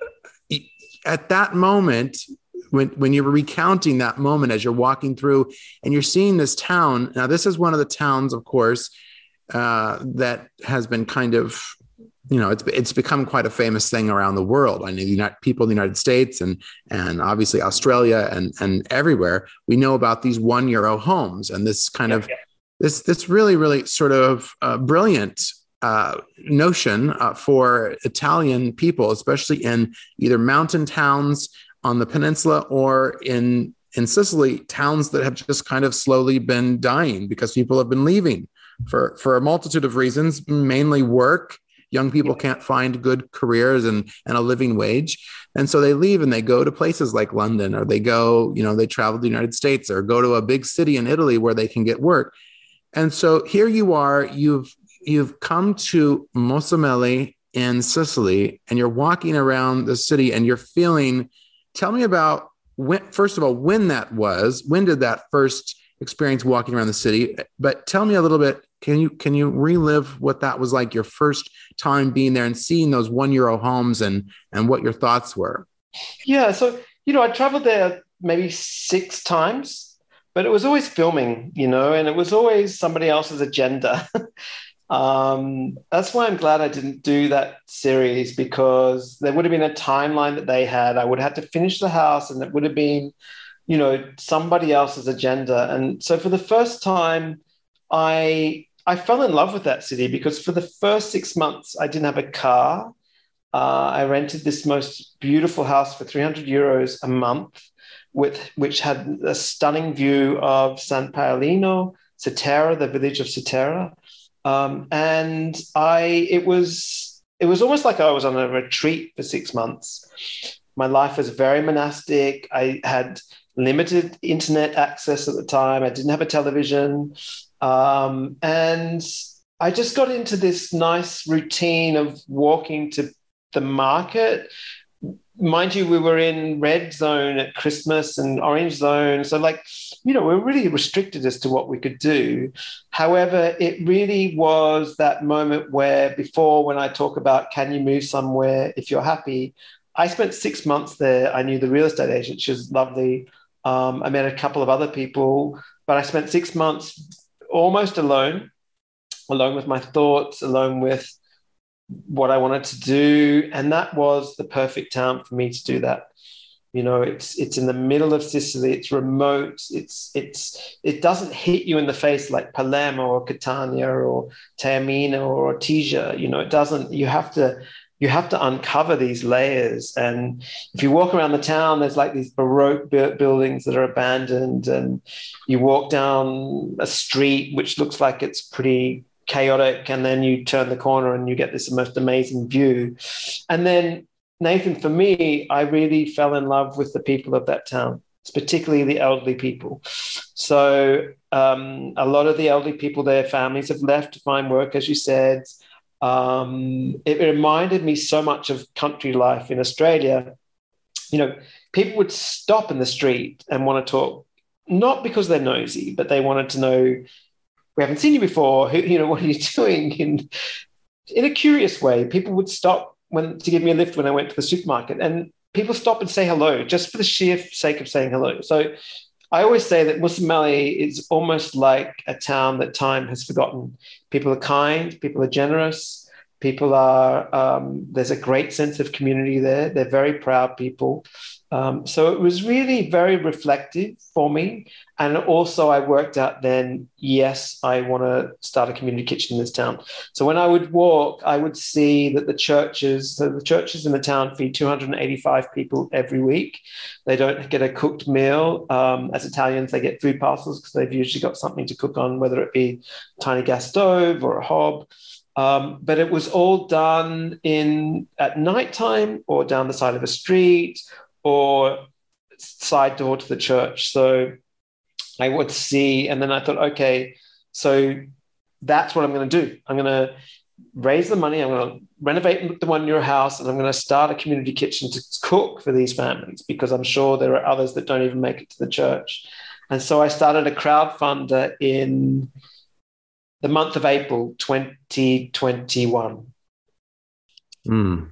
at that moment, when, when you were recounting that moment as you're walking through and you're seeing this town. Now, this is one of the towns, of course, uh, that has been kind of, you know, it's it's become quite a famous thing around the world. I mean, the United, people in the United States and and obviously Australia and and everywhere, we know about these one euro homes and this kind yeah, of yeah. this this really really sort of uh, brilliant uh, notion uh, for Italian people, especially in either mountain towns on the peninsula or in in Sicily, towns that have just kind of slowly been dying because people have been leaving for for a multitude of reasons, mainly work. Young people can't find good careers and, and a living wage. And so they leave and they go to places like London, or they go, you know, they travel to the United States or go to a big city in Italy where they can get work. And so here you are, you've, you've come to Mozambique in Sicily, and you're walking around the city and you're feeling, tell me about when, first of all, when that was, when did that first experience walking around the city? But tell me a little bit, Can you can you relive what that was like, your first time being there and seeing those one euro homes, and and what your thoughts were? Yeah, so you know, I traveled there maybe six times, but it was always filming, you know, and it was always somebody else's agenda. um, that's why I'm glad I didn't do that series, because there would have been a timeline that they had. I would have had to finish the house, and it would have been, you know, somebody else's agenda. And so for the first time, I I fell in love with that city, because for the first six months, I didn't have a car. Uh, I rented this most beautiful house for three hundred euros a month, with which had a stunning view of San Paolino, Cetera, the village of Cetera. Um, and I, it was, it was almost like I was on a retreat for six months. My life was very monastic. I had limited internet access at the time. I didn't have a television. Um, and I just got into this nice routine of walking to the market, mind you, we were in red zone at Christmas and orange zone. So like, you know, we're really restricted as to what we could do. However, it really was that moment where before, when I talk about, can you move somewhere if you're happy? I spent six months there. I knew the real estate agent. She was lovely. Um, I met a couple of other people, but I spent six months almost alone, alone with my thoughts, alone with what I wanted to do. And that was the perfect town for me to do that. You know, it's it's in the middle of Sicily, it's remote, it's it's it doesn't hit you in the face like Palermo or Catania or Taormina or Ortigia. You know, it doesn't, you have to you have to uncover these layers. And if you walk around the town, there's like these Baroque buildings that are abandoned, and you walk down a street which looks like it's pretty chaotic, and then you turn the corner and you get this most amazing view. And then, Nathan, for me, I really fell in love with the people of that town, particularly the elderly people. So um, a lot of the elderly people, their families have left to find work, as you said. Um, it reminded me so much of country life in Australia. You know, people would stop in the street and want to talk, not because they're nosy, but they wanted to know, we haven't seen you before, who, you know, what are you doing? In, in a curious way, people would stop when to give me a lift when I went to the supermarket, and people stop and say hello just for the sheer sake of saying hello. So I always say that Mussomeli is almost like a town that time has forgotten. People are kind, people are generous, people are, um, there's a great sense of community there. They're very proud people. Um, so it was really very reflective for me. And also I worked out then, yes, I want to start a community kitchen in this town. So when I would walk, I would see that the churches, so the churches in the town feed two hundred eighty-five people every week. They don't get a cooked meal. Um, as Italians, they get food parcels because they've usually got something to cook on, whether it be a tiny gas stove or a hob. Um, but it was all done in at nighttime or down the side of a street or side door to the church. So I would see, and then I thought, okay, so that's what I'm going to do. I'm going to raise the money. I'm going to renovate the one-year house, and I'm going to start a community kitchen to cook for these families, because I'm sure there are others that don't even make it to the church. And so I started a crowdfunder in the month of April, twenty twenty-one. Mm.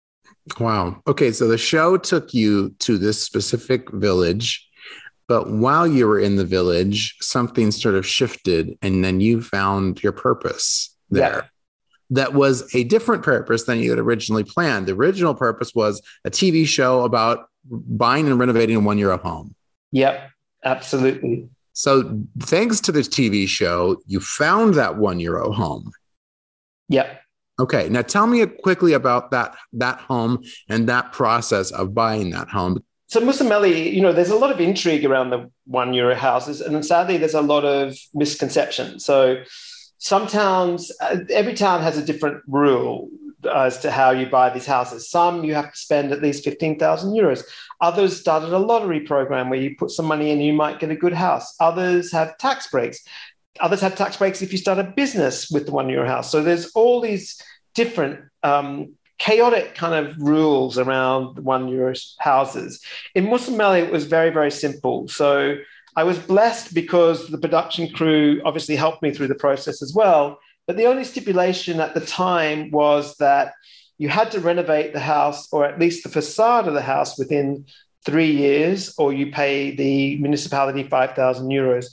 Wow. Okay, so the show took you to this specific village, but while you were in the village, something sort of shifted, and then you found your purpose there. Yeah. That was a different purpose than you had originally planned. The original purpose was a T V show about buying and renovating a one-euro home. Yep, absolutely. So thanks to this T V show, you found that one-euro home. Yep. Okay, now tell me quickly about that that home and that process of buying that home. So Mussomeli, you know, there's a lot of intrigue around the one euro houses, and sadly there's a lot of misconception. So some towns, every town has a different rule as to how you buy these houses. Some you have to spend at least fifteen thousand euros. Others started a lottery program where you put some money in and you might get a good house. Others have tax breaks. Others have tax breaks if you start a business with the one euro house. So there's all these different um, chaotic kind of rules around one euro houses. In Mussomeli, it was very, very simple. So I was blessed because the production crew obviously helped me through the process as well. But the only stipulation at the time was that you had to renovate the house, or at least the facade of the house, within three years, or you pay the municipality five thousand euros.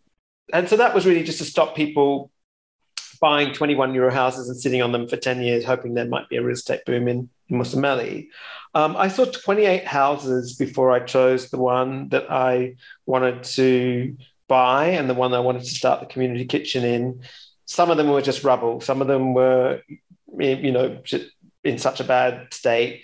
And so that was really just to stop people buying twenty-one euro houses and sitting on them for ten years, hoping there might be a real estate boom in, in Mussomeli. Um, I saw twenty-eight houses before I chose the one that I wanted to buy and the one I wanted to start the community kitchen in. Some of them were just rubble. Some of them were, you know, in such a bad state.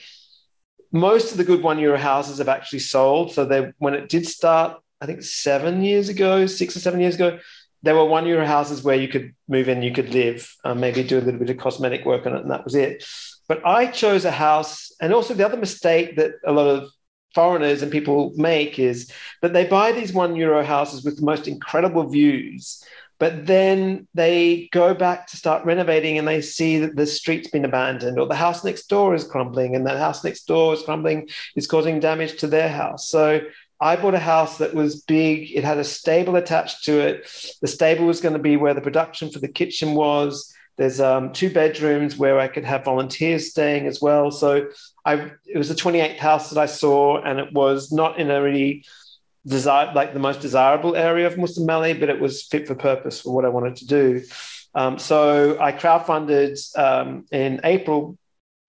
Most of the good one euro houses have actually sold. So they, when it did start, I think seven years ago, six or seven years ago, there were one euro houses where you could move in, you could live, um, maybe do a little bit of cosmetic work on it, and that was it. But I chose a house, and also the other mistake that a lot of foreigners and people make is that they buy these one euro houses with the most incredible views, But then they go back to start renovating and they see that the street's been abandoned, or the house next door is crumbling, and that house next door is crumbling, is causing damage to their house. So I bought a house that was big. It had a stable attached to it. The stable was going to be where the production for the kitchen was. There's um, two bedrooms where I could have volunteers staying as well. So I, it was the twenty-eighth house that I saw, and it was not in a really desire, like the most desirable area of Musamali, but it was fit for purpose for what I wanted to do. Um, so I crowdfunded um, in April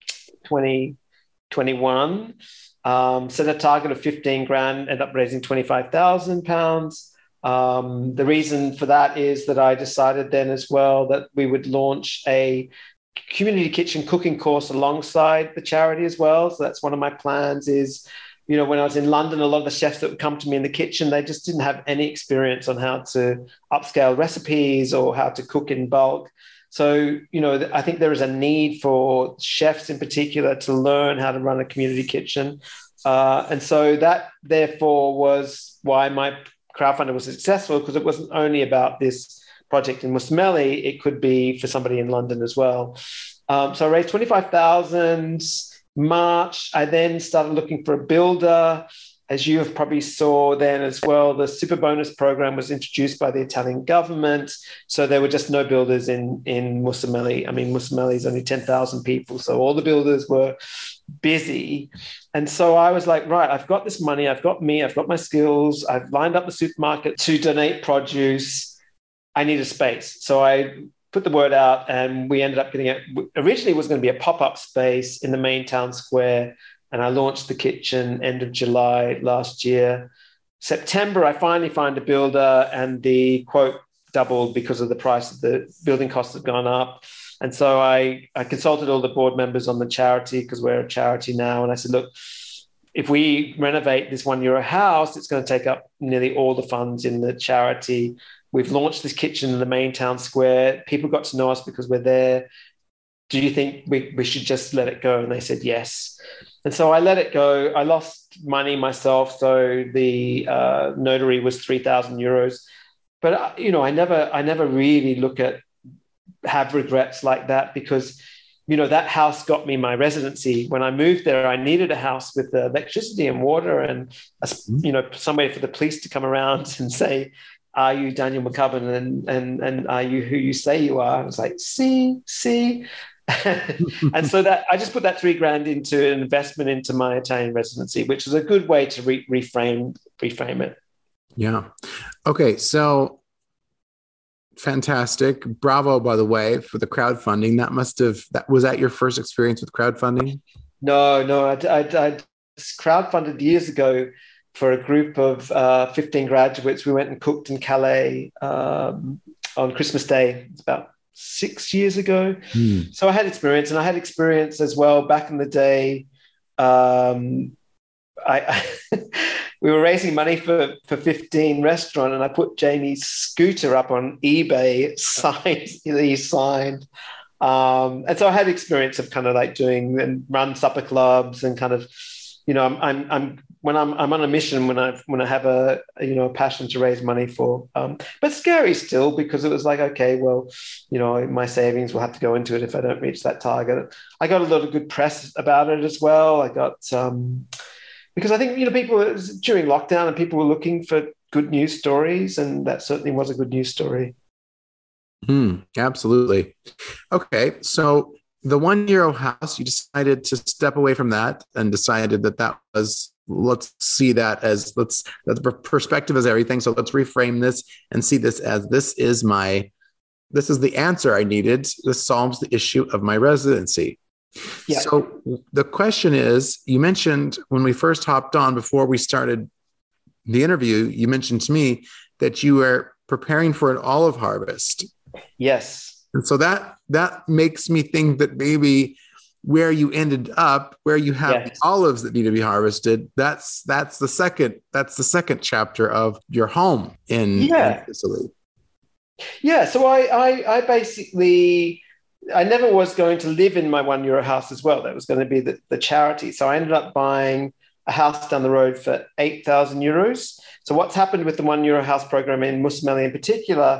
twenty twenty-one, um, set a target of fifteen grand, ended up raising twenty-five thousand pounds. Um, the reason for that is that I decided then as well that we would launch a community kitchen cooking course alongside the charity as well. So that's one of my plans is, you know, when I was in London, a lot of the chefs that would come to me in the kitchen, they just didn't have any experience on how to upscale recipes or how to cook in bulk. So, you know, I think there is a need for chefs in particular to learn how to run a community kitchen. Uh, and so that, therefore, was why my crowdfunder was successful, because it wasn't only about this project in Musamali, it could be for somebody in London as well. Um, so I raised twenty-five thousand. March, I then started looking for a builder. As you have probably saw then as well, the super bonus program was introduced by the Italian government. So there were just no builders in, in Musamali. I mean, Musamali is only ten thousand people. So all the builders were busy. And so I was like, right, I've got this money. I've got me. I've got my skills. I've lined up the supermarket to donate produce. I need a space. So I put the word out, and we ended up getting it. Originally, it was going to be a pop-up space in the main town square, and I launched the kitchen end of July last year. September, I finally find a builder, and the quote doubled because of the price of the building costs had gone up. And so I, I consulted all the board members on the charity, because we're a charity now, and I said, look, if we renovate this one euro house, it's going to take up nearly all the funds in the charity. We've launched this kitchen in the main town square. People got to know us because we're there. Do you think we, we should just let it go? And they said yes. And so I let it go. I lost money myself. So the uh, notary was three thousand euros. But, uh, you know, I never, I never really look at, have regrets like that, because, you know, that house got me my residency. When I moved there, I needed a house with electricity and water and, a, you know, somewhere for the police to come around and say, are you Daniel McCubbin, and, and, and are you who you say you are? I was like, see, see. And so that I just put that three grand into an investment into my Italian residency, which is a good way to re- reframe, reframe it. Yeah. Okay. So fantastic. Bravo, by the way, for the crowdfunding. That must have, that was that your first experience with crowdfunding? No, no. I, I, I crowdfunded years ago for a group of uh, fifteen graduates. We went and cooked in Calais um, on Christmas Day. It's about six years ago. Hmm. So I had experience, and I had experience as well back in the day. Um, I, I we were raising money for, for fifteen restaurant, and I put Jamie's scooter up on eBay, signed, he signed. Um, and so I had experience of kind of like doing and run supper clubs and kind of, you know, I'm, I'm, I'm when I'm, I'm on a mission, when I, when I have a, you know, a passion to raise money for, um, but scary still, because it was like, okay, well, you know, my savings will have to go into it if I don't reach that target. I got a lot of good press about it as well. I got, um, because I think, you know, people during lockdown and people were looking for good news stories, and that certainly was a good news story. Hmm, absolutely. Okay. So the one euro house, you decided to step away from that and decided that that was, let's see that as, let's, the perspective is everything. So let's reframe this and see this as, this is my, this is the answer I needed. This solves the issue of my residency. Yeah. So the question is, you mentioned when we first hopped on, before we started the interview, you mentioned to me that you were preparing for an olive harvest. Yes. And so that, that makes me think that maybe where you ended up, where you have yes. the olives that need to be harvested, that's, that's the second, that's the second chapter of your home in, yeah. in Sicily. Yeah. So I, I, I basically, I never was going to live in my one euro house as well. That was going to be the, the charity. So I ended up buying a house down the road for eight thousand euros. So what's happened with the one euro house program in Musamali in particular,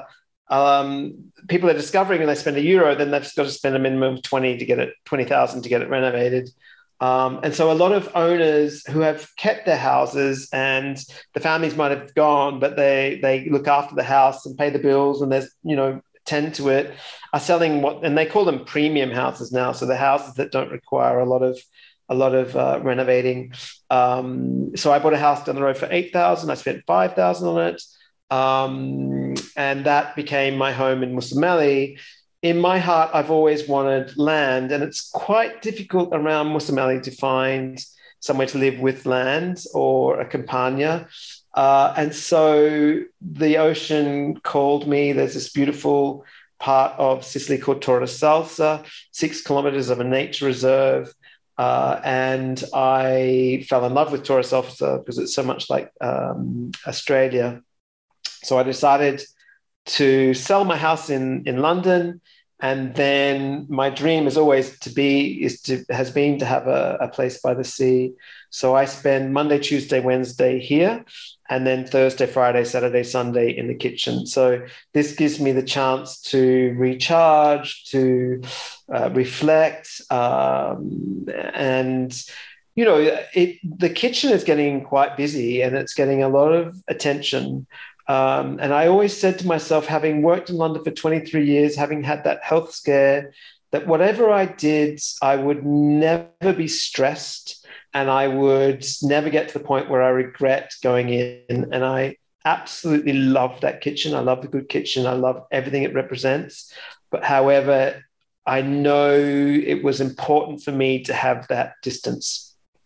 um, people are discovering and they spend a euro, then they've got to spend a minimum of twenty to get it, twenty thousand to get it renovated. Um, and so a lot of owners who have kept their houses and the families might have gone, but they they look after the house and pay the bills and there's, you know, tend to it, are selling what, and they call them premium houses now. So the houses that don't require a lot of a lot of uh, renovating. Um, so I bought a house down the road for eight thousand. I spent five thousand on it. Um, and that became my home in Musamelli. In my heart, I've always wanted land, and it's quite difficult around Musamelli to find somewhere to live with land or a campagna. Uh, and so the ocean called me. There's this beautiful part of Sicily called Torre Salsa, six kilometers of a nature reserve. Uh, and I fell in love with Torre Salsa because it's so much like um, Australia. So I decided to sell my house in, in London. And then my dream is always to be, is to, has been to have a, a place by the sea. So I spend Monday, Tuesday, Wednesday here, and then Thursday, Friday, Saturday, Sunday in the kitchen. So this gives me the chance to recharge, to uh, reflect. Um, and, you know, it, the kitchen is getting quite busy and it's getting a lot of attention. Um, and I always said to myself, having worked in London for twenty-three years, having had that health scare, that whatever I did, I would never be stressed and I would never get to the point where I regret going in. And I absolutely love that kitchen. I love the good kitchen. I love everything it represents. But however, I know it was important for me to have that distance.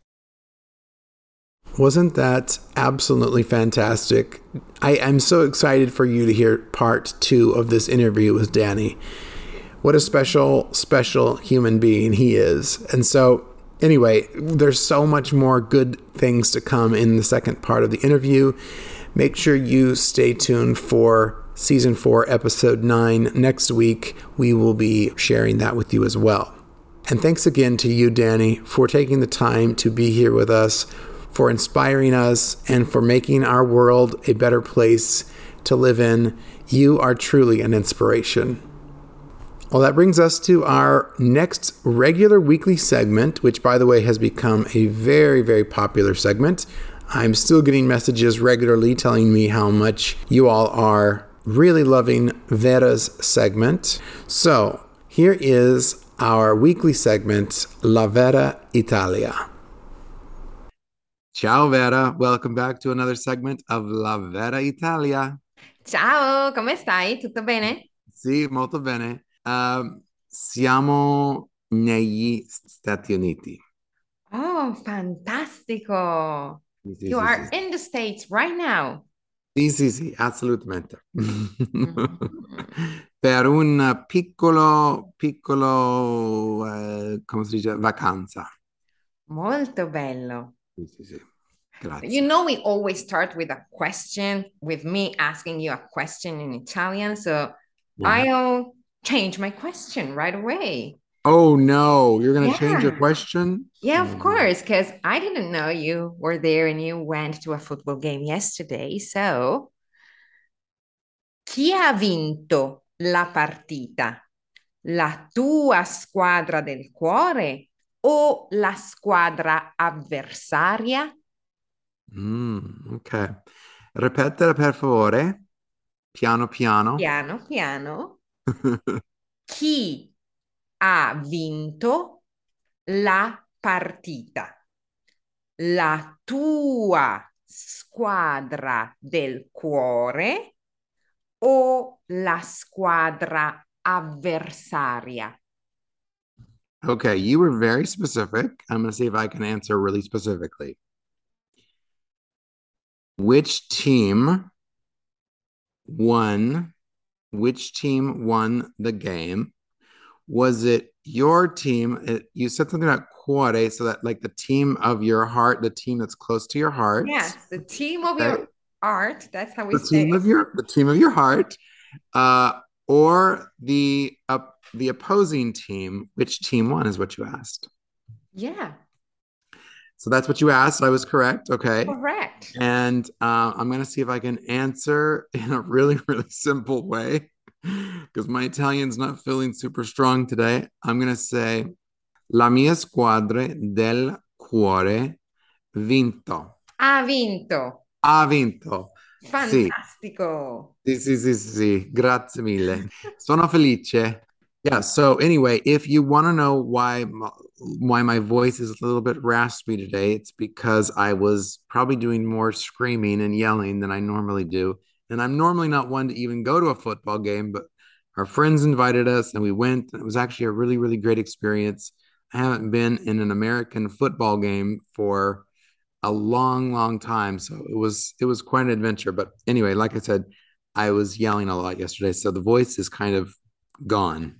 Wasn't that absolutely fantastic? I am so excited for you to hear part two of this interview with Danny. What a special, special human being he is. And so anyway, there's so much more good things to come in the second part of the interview. Make sure you stay tuned for season four, episode nine. Next week, we will be sharing that with you as well. And thanks again to you, Danny, for taking the time to be here with us, for inspiring us, and for making our world a better place to live in. You are truly an inspiration. Well, that brings us to our next regular weekly segment, which, by the way, has become a very, very popular segment. I'm still getting messages regularly telling me how much you all are really loving Vera's segment. So here is our weekly segment, La Vera Italia. Ciao Vera, welcome back to another segment of La Vera Italia. Ciao, come stai? Tutto bene? Sì, molto bene. Um, siamo negli Stati Uniti. Oh, fantastico. Sì, sì, You sì, are sì. in the States right now. Sì, sì, sì, assolutamente. Mm-hmm. Per un piccolo, piccolo, eh, come si dice, vacanza. Molto bello. Sì, sì, sì. Grazie. You know, we always start with a question, with me asking you a question in Italian. So Yeah. I'll change my question right away. Oh, no. You're going to Yeah. change your question? Yeah, Oh, of course, because I didn't know you were there and you went to a football game yesterday. So, chi ha vinto la partita? La tua squadra del cuore o la squadra avversaria? Mm, ok. Ripetere per favore. Piano piano. Piano, piano. Chi ha vinto la partita? La tua squadra del cuore o la squadra avversaria? Okay, you were very specific. I'm going to see if I can answer really specifically. Which team won? Which team won the game? Was it your team? It, you said something about cuore, so that like the team of your heart, the team that's close to your heart. Yes, the team of okay. your heart. That's how we the say team it. of your the team of your heart, uh, or the uh, the opposing team. Which team won is what you asked. Yeah. So that's what you asked. I was correct. Okay. Correct. And uh, I'm going to see if I can answer in a really, really simple way. because my Italian's not feeling super strong today. I'm going to say La mia squadra del cuore vinto. Ha vinto. Ha vinto. Sì, Fantastico. sì, sì, sì, sì. Grazie mille. Sono felice. Yeah, so anyway, if you want to know why my, why my voice is a little bit raspy today, it's because I was probably doing more screaming and yelling than I normally do. And I'm normally not one to even go to a football game, but our friends invited us and we went. And it was actually a really, really great experience. I haven't been in an American football game for a long, long time. So it was it was quite an adventure. But anyway, like I said, I was yelling a lot yesterday, so the voice is kind of gone.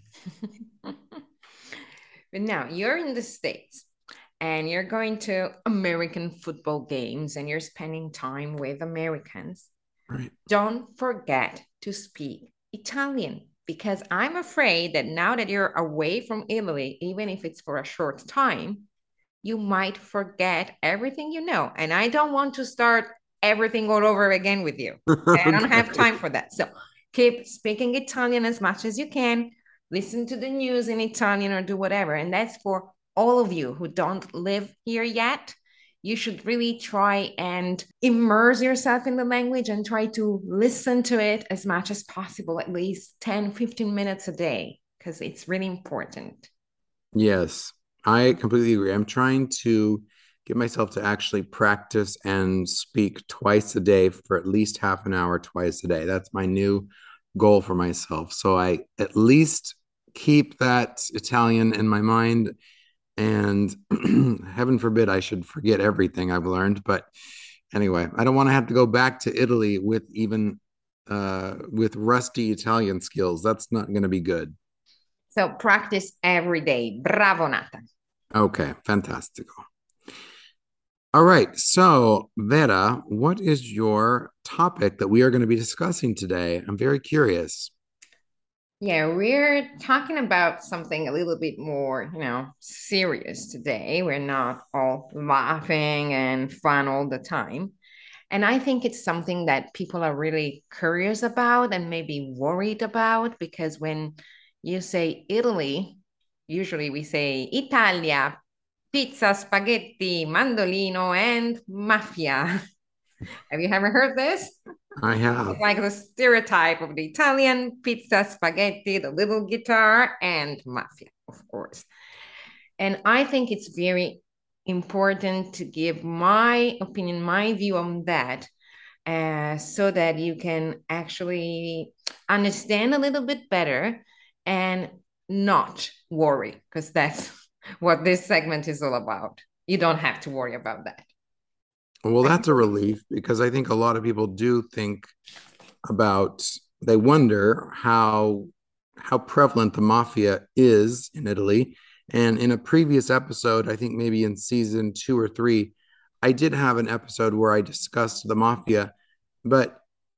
But now you're in the States and you're going to American football games and you're spending time with Americans. Right. Don't forget to speak Italian, because I'm afraid that now that you're away from Italy, even if it's for a short time, you might forget everything you know. And I don't want to start everything all over again with you. Okay? I don't have Okay. time for that. So keep speaking Italian as much as you can. Listen to the news in Italian or do whatever. And that's for all of you who don't live here yet. You should really try and immerse yourself in the language and try to listen to it as much as possible, at least ten, fifteen minutes a day, because it's really important. Yes, I completely agree. I'm trying to get myself to actually practice and speak twice a day for at least half an hour twice a day. That's my new goal for myself. So I at least keep that Italian in my mind. And heaven forbid I should forget everything I've learned. But anyway, I don't want to have to go back to Italy with even uh, with rusty Italian skills. That's not going to be good. So practice every day. Bravo, Nathan. Okay, fantastico. All right, so Vera, what is your topic that we are going to be discussing today? I'm very curious. Yeah, we're talking about something a little bit more, you know, serious today. We're not all laughing and fun all the time. And I think it's something that people are really curious about and maybe worried about, because when you say Italy, usually we say Italia, pizza, spaghetti, mandolino, and mafia. Have you ever heard this? I It's have. like the stereotype of the Italian pizza, spaghetti, the little guitar, and mafia, of course. And I think it's very important to give my opinion, my view on that, uh, so that you can actually understand a little bit better and not worry, because that's what this segment is all about. You don't have to worry about that. Well, that's a relief because I think a lot of people do think about, they wonder how how prevalent the mafia is in Italy. And in a previous episode, I think maybe in season two or three, I did have an episode where I discussed the mafia, but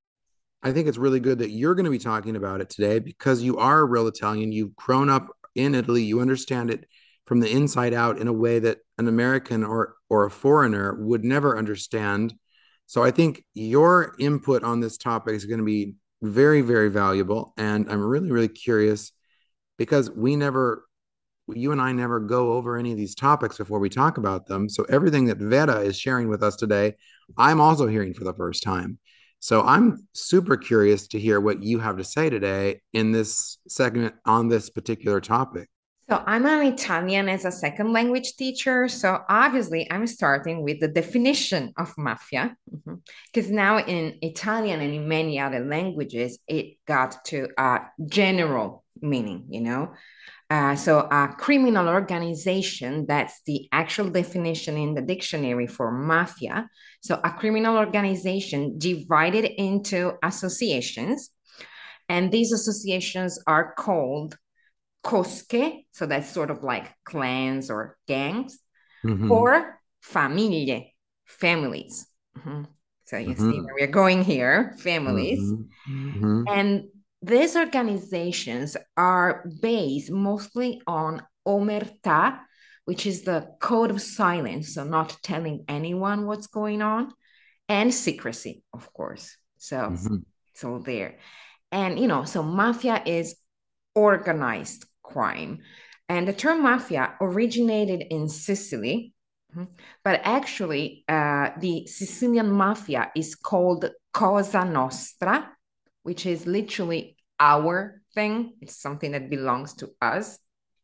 I think it's really good that you're going to be talking about it today because you are a real Italian. You've grown up in Italy. You understand it from the inside out in a way that an American or or a foreigner would never understand. So I think your input on this topic is going to be very, very valuable. And I'm really, really curious because we never, you and I never go over any of these topics before we talk about them. So everything that Vera is sharing with us today, I'm also hearing for the first time. So I'm super curious to hear what you have to say today in this segment on this particular topic. So I'm an Italian as a second language teacher. So obviously I'm starting with the definition of mafia, because mm-hmm. now in Italian and in many other languages, it got to a general meaning, you know. Uh, so a criminal organization, that's the actual definition in the dictionary for mafia. So a criminal organization divided into associations, and these associations are called cosche, so that's sort of like clans or gangs, mm-hmm. or famiglie, families. Mm-hmm. So you mm-hmm. see where we're going here, families. Mm-hmm. Mm-hmm. And these organizations are based mostly on omertà, which is the code of silence, so not telling anyone what's going on, and secrecy, of course. So mm-hmm. it's all there. And, you know, so mafia is organized crime. And the term mafia originated in Sicily, but actually, uh, the Sicilian mafia is called Cosa Nostra, which is literally our thing. It's something that belongs to us.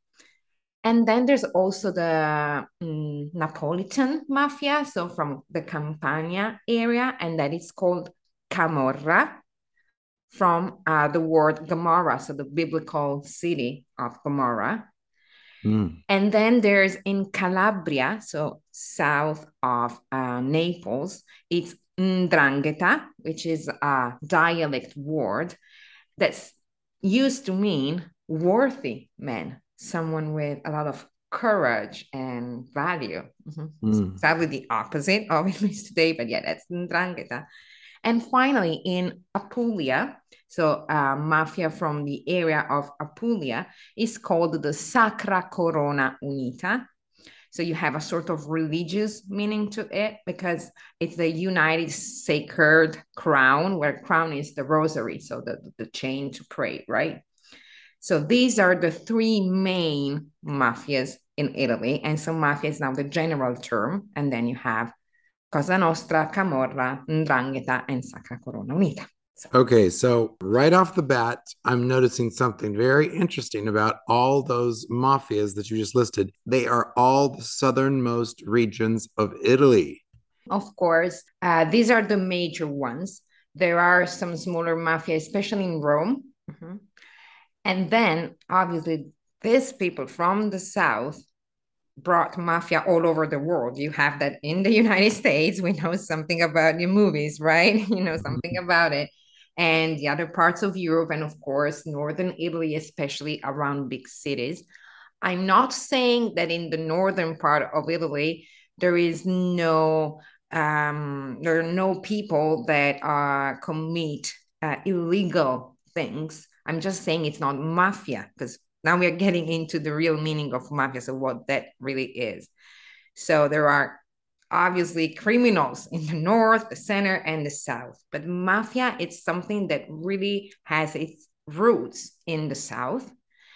And then there's also the um, Napolitan mafia, so from the Campania area, and that is called Camorra, from uh, the word Gomorrah, so the biblical city of Gomorrah. Mm. And then there's in Calabria, so south of uh, Naples, it's Ndrangheta, which is a dialect word that's used to mean worthy men, someone with a lot of courage and value. Mm-hmm. Mm. Sadly, the opposite of it is today, but yeah, that's Ndrangheta. And finally, in Apulia, so uh, mafia from the area of Apulia is called the Sacra Corona Unita. So you have a sort of religious meaning to it because it's the united sacred crown, where crown is the rosary, so the, the chain to pray, right? So these are the three main mafias in Italy. And so mafia is now the general term. And then you have Cosa Nostra, Camorra, Ndrangheta, and Sacra Corona Unita. So. Okay, so right off the bat, I'm noticing something very interesting about all those mafias that you just listed. They are all the southernmost regions of Italy. Of course, uh, these are the major ones. There are some smaller mafia, especially in Rome. Mm-hmm. And then, obviously, these people from the south brought mafia all over the world. You have that in the United States. We know something about the movies, right? You know something about it. And the other parts of Europe, and of course, northern Italy, especially around big cities. I'm not saying that in the northern part of Italy, there is no, um, there are no people that uh, commit uh, illegal things. I'm just saying it's not mafia, because now we are getting into the real meaning of mafia, so what that really is. So there are obviously criminals in the north, the center, and the south. But mafia, it's something that really has its roots in the south.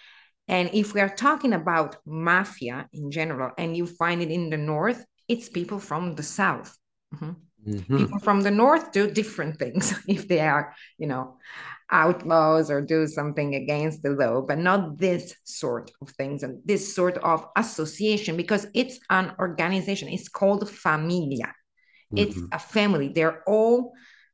And if we are talking about mafia in general, and you find it in the north, it's people from the south. Mm-hmm. Mm-hmm. People from the north do different things if they are, you know, outlaws or do something against the law, but not this sort of things and this sort of association, because it's an organization. It's called familia. Mm-hmm. It's a family. They're all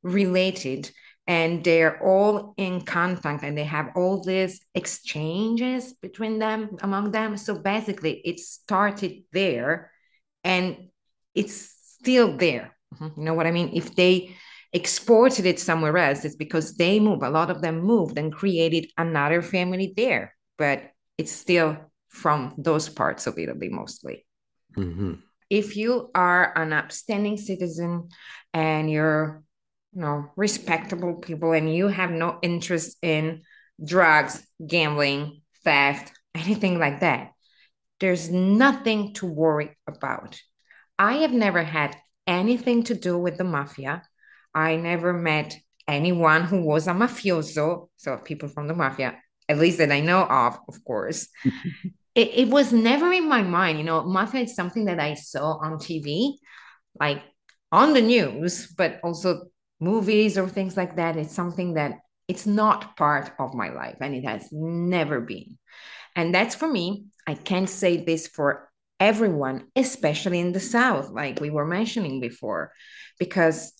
related and they're all in contact and they have all these exchanges between them, among them. So basically it started there and it's still there. Mm-hmm. You know what I mean? If they exported it somewhere else, it's because they moved. A lot of them moved and created another family there, but it's still from those parts of Italy mostly. Mm-hmm. If you are an upstanding citizen and you're, you know, respectable people and you have no interest in drugs, gambling, theft, anything like that, there's nothing to worry about. I have never had anything to do with the mafia. I never met anyone who was a mafioso, so people from the mafia, at least that I know of, of course. it, it was never in my mind. You know, mafia is something that I saw on T V, like on the news, but also movies or things like that. It's something that it's not part of my life, and it has never been. And that's for me. I can't say this for everyone, especially in the South, like we were mentioning before, because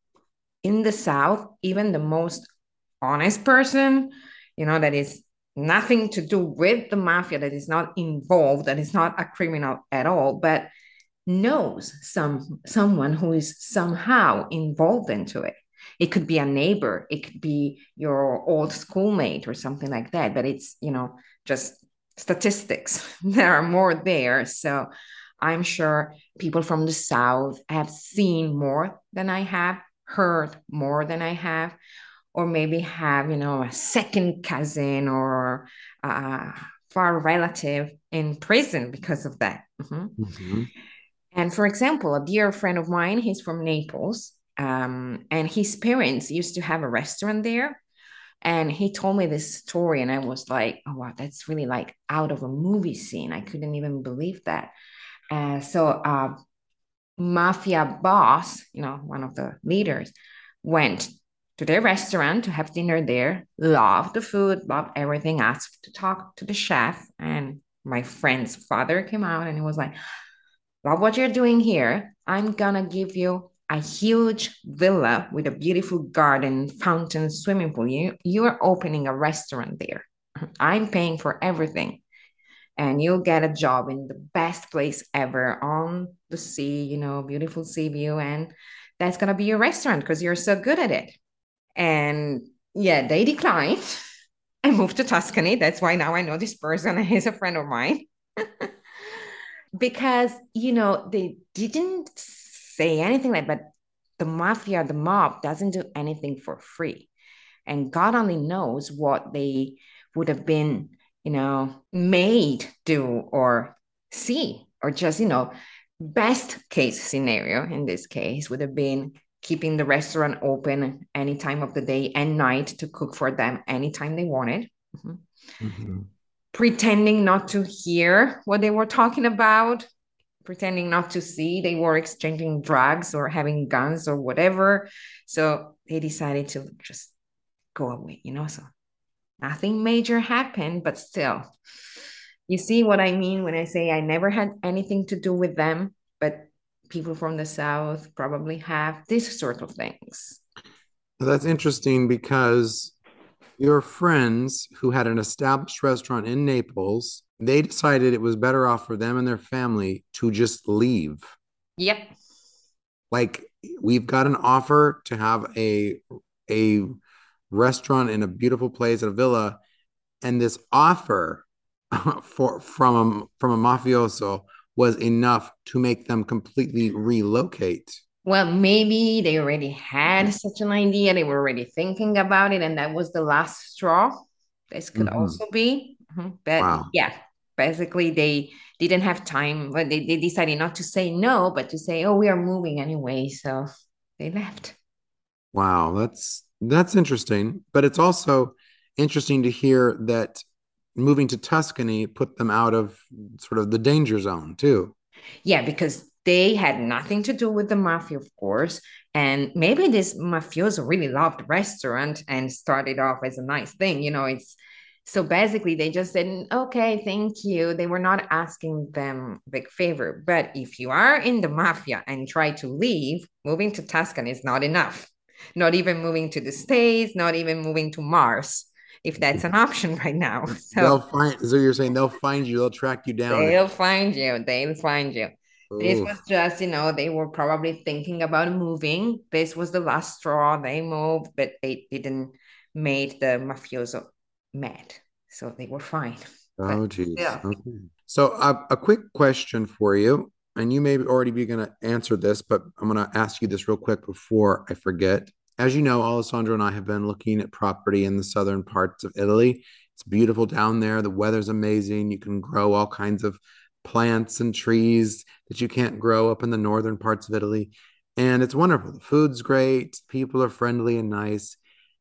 in the South, even the most honest person, you know, that is nothing to do with the mafia, that is not involved, that is not a criminal at all, but knows some someone who is somehow involved into it. It could be a neighbor, it could be your old schoolmate or something like that, but it's, you know, just statistics. There are more there. So I'm sure people from the South have seen more than I have, heard more than I have, or maybe have, you know, a second cousin or a far relative in prison because of that. Mm-hmm. Mm-hmm. And for example, a dear friend of mine, he's from Naples, um, and his parents used to have a restaurant there. And he told me this story, and I was like, oh, wow, that's really like out of a movie scene. I couldn't even believe that. Uh, so, uh, mafia boss, you know, one of the leaders, went to their restaurant to have dinner there, loved the food, loved everything, asked to talk to the chef. And my friend's father came out and he was like, love what you're doing here. I'm gonna give you a huge villa with a beautiful garden, fountain, swimming pool. You, you are opening a restaurant there. I'm paying for everything. And you'll get a job in the best place ever on the sea, you know, beautiful sea view. And that's going to be your restaurant because you're so good at it. And yeah, they declined. I moved to Tuscany. That's why now I know this person. He's a friend of mine. Because, you know, they didn't say anything like, but the mafia, the mob doesn't do anything for free. And God only knows what they would have been, you know, made do or see, or just, you know, best case scenario in this case would have been keeping the restaurant open any time of the day and night to cook for them anytime they wanted. Mm-hmm. Mm-hmm. Pretending not to hear what they were talking about, pretending not to see they were exchanging drugs or having guns or whatever. So they decided to just go away, you know, so nothing major happened, but still, you see what I mean when I say I never had anything to do with them, but people from the South probably have these sort of things. That's interesting because your friends who had an established restaurant in Naples, they decided it was better off for them and their family to just leave. Yep. Like, we've got an offer to have a a restaurant in a beautiful place at a villa, and this offer for from a, from a mafioso was enough to make them completely relocate. Well, maybe they already had such an idea. They were already thinking about it, and that was the last straw. This could mm-hmm. also be. Mm-hmm. But wow. Yeah, basically they didn't have time. But they, they decided not to say no, but to say, oh, we are moving anyway. So they left. Wow, that's that's interesting. But it's also interesting to hear that moving to Tuscany put them out of sort of the danger zone too. Yeah, because they had nothing to do with the mafia, of course. And maybe this mafioso really loved the restaurant and started off as a nice thing. You know, it's so basically they just said, okay, thank you. They were not asking them a big favor. But if you are in the mafia and try to leave, moving to Tuscany is not enough. Not even moving to the States, not even moving to Mars, if that's an option right now. So they'll find, so you're saying they'll find you, they'll track you down. They'll find you, they'll find you. Oof. This was just, you know, they were probably thinking about moving. This was the last straw. They moved, but they didn't make the mafioso mad. So they were fine. Oh, geez. Yeah. Okay. So uh, a quick question for you, and you may already be going to answer this, but I'm going to ask you this real quick before I forget. As you know, Alessandro and I have been looking at property in the southern parts of Italy. It's beautiful down there. The weather's amazing. You can grow all kinds of plants and trees that you can't grow up in the northern parts of Italy. And it's wonderful. The food's great. People are friendly and nice.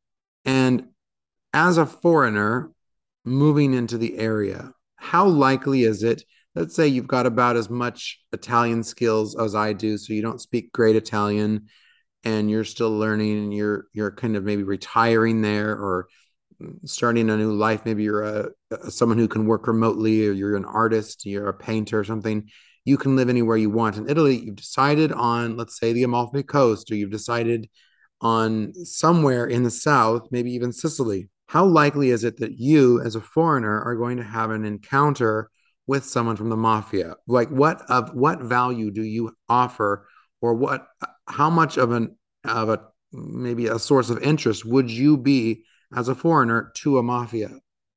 And as a foreigner moving into the area, how likely is it, let's say you've got about as much Italian skills as I do, so you don't speak great Italian, and you're still learning, and you're you're kind of maybe retiring there or starting a new life. Maybe you're a, a someone who can work remotely, or you're an artist, you're a painter or something. You can live anywhere you want. In Italy, you've decided on, let's say, the Amalfi Coast, or you've decided on somewhere in the south, maybe even Sicily. How likely is it that you, as a foreigner, are going to have an encounter with someone from the mafia? Like, what of what value do you offer, or what? How much of an of a maybe a source of interest would you be as a foreigner to a mafia?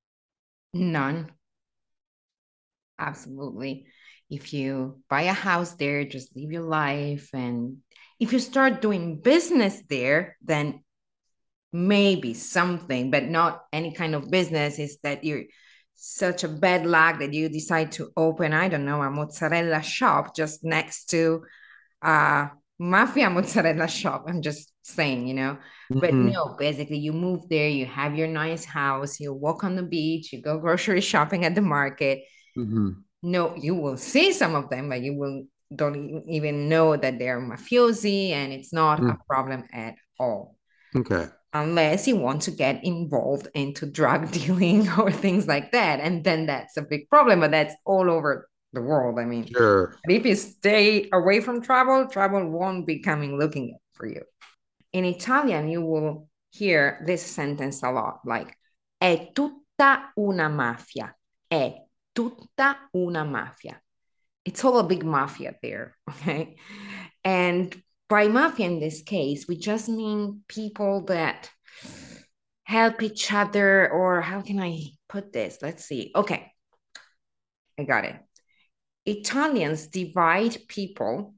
None. Absolutely. If you buy a house there, just live your life, and if you start doing business there, then maybe something, but not any kind of business. Is that you're such a bad luck that you decide to open, I don't know, a mozzarella shop just next to uh mafia mozzarella shop. I'm just saying, you know. But Mm-hmm. no, basically, you move there, you have your nice house, you walk on the beach, you go grocery shopping at the market. Mm-hmm. No, you will see some of them, but you will don't e- even know that they're mafiosi, and it's not a Mm. problem at all. Okay. Unless you want to get involved into drug dealing or things like that. And then that's a big problem, but that's all over the world. I mean, Sure. if you stay away from trouble, trouble won't be coming looking for you. In Italian, you will hear this sentence a lot, like è tutta una mafia. È tutta una mafia. It's all a big mafia there, okay? And by mafia in this case, we just mean people that help each other, or how can I put this? Let's see. Okay, I got it. Italians divide people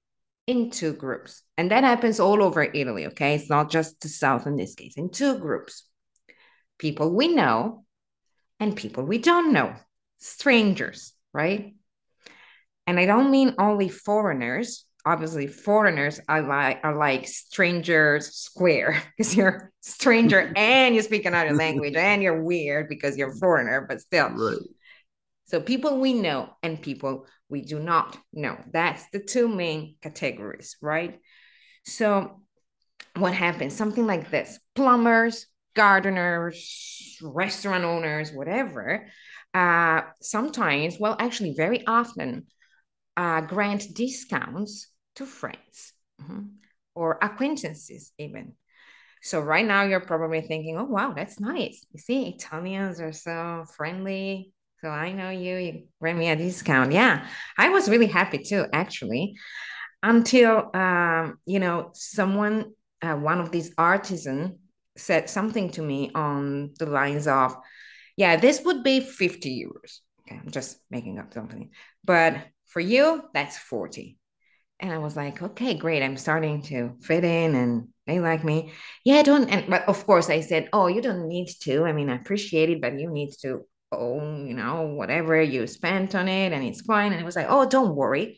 into groups, and that happens all over Italy, okay? It's not just the South in this case, in two groups: people we know and people we don't know, strangers, right? And I don't mean only foreigners. Obviously, foreigners are like are like strangers square because you're stranger and you speak another language and you're weird because you're foreigner, but still. Right. So people we know and people we do not know. That's the two main categories, right? So what happens? Something like this: plumbers, gardeners, restaurant owners, whatever. Uh, sometimes, well, actually, very often, uh, grant discounts to friends, mm-hmm, or acquaintances, even. So right now you're probably thinking, oh, wow, that's nice. You see, Italians are so friendly. So I know you, you grant me a discount. Yeah, I was really happy too, actually, until, um, you know, someone, uh, one of these artisans said something to me on the lines of, yeah, this would be fifty euros. Okay, I'm just making up something. But for you, that's forty. And I was like, okay, great. I'm starting to fit in and they like me. Yeah, don't. And, but of course, I said, oh, you don't need to. I mean, I appreciate it, but you need to own, you know, whatever you spent on it and it's fine. And it was like, oh, don't worry.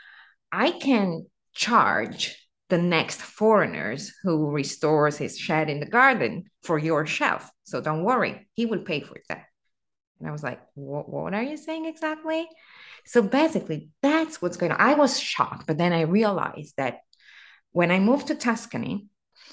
I can charge the next foreigners who restores his shed in the garden for your shelf. So don't worry, he will pay for that. And I was like, what, what are you saying exactly? So basically, that's what's going on. I was shocked, but then I realized that when I moved to Tuscany,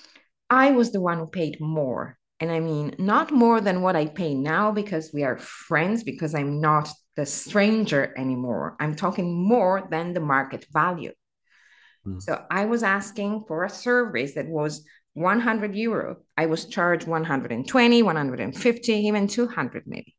I was the one who paid more. And I mean, not more than what I pay now because we are friends, because I'm not the stranger anymore. I'm talking more than the market value. Mm. So I was asking for a service that was one hundred euro. I was charged one hundred twenty, one hundred fifty, even two hundred maybe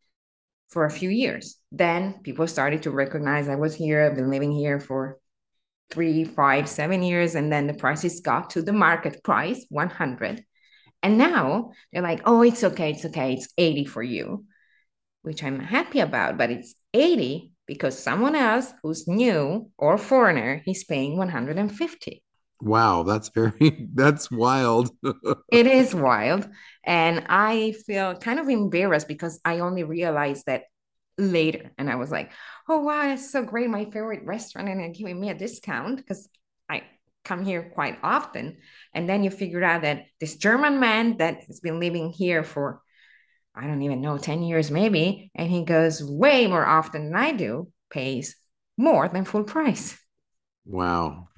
for a few years. Then people started to recognize I was here. I've been living here for three, five, seven years. And then the prices got to the market price, one hundred. And now they're like, oh, it's okay. It's okay. It's eighty for you, which I'm happy about. But it's eighty because someone else who's new or foreigner, he's paying one hundred fifty. Wow, that's very that's wild. It is wild. And I feel kind of embarrassed because I only realized that later. And I was like, oh, wow, that's so great. My favorite restaurant. And they're giving me a discount because I come here quite often. And then you figure out that this German man that has been living here for, I don't even know, ten years maybe, and he goes way more often than I do, pays more than full price. Wow.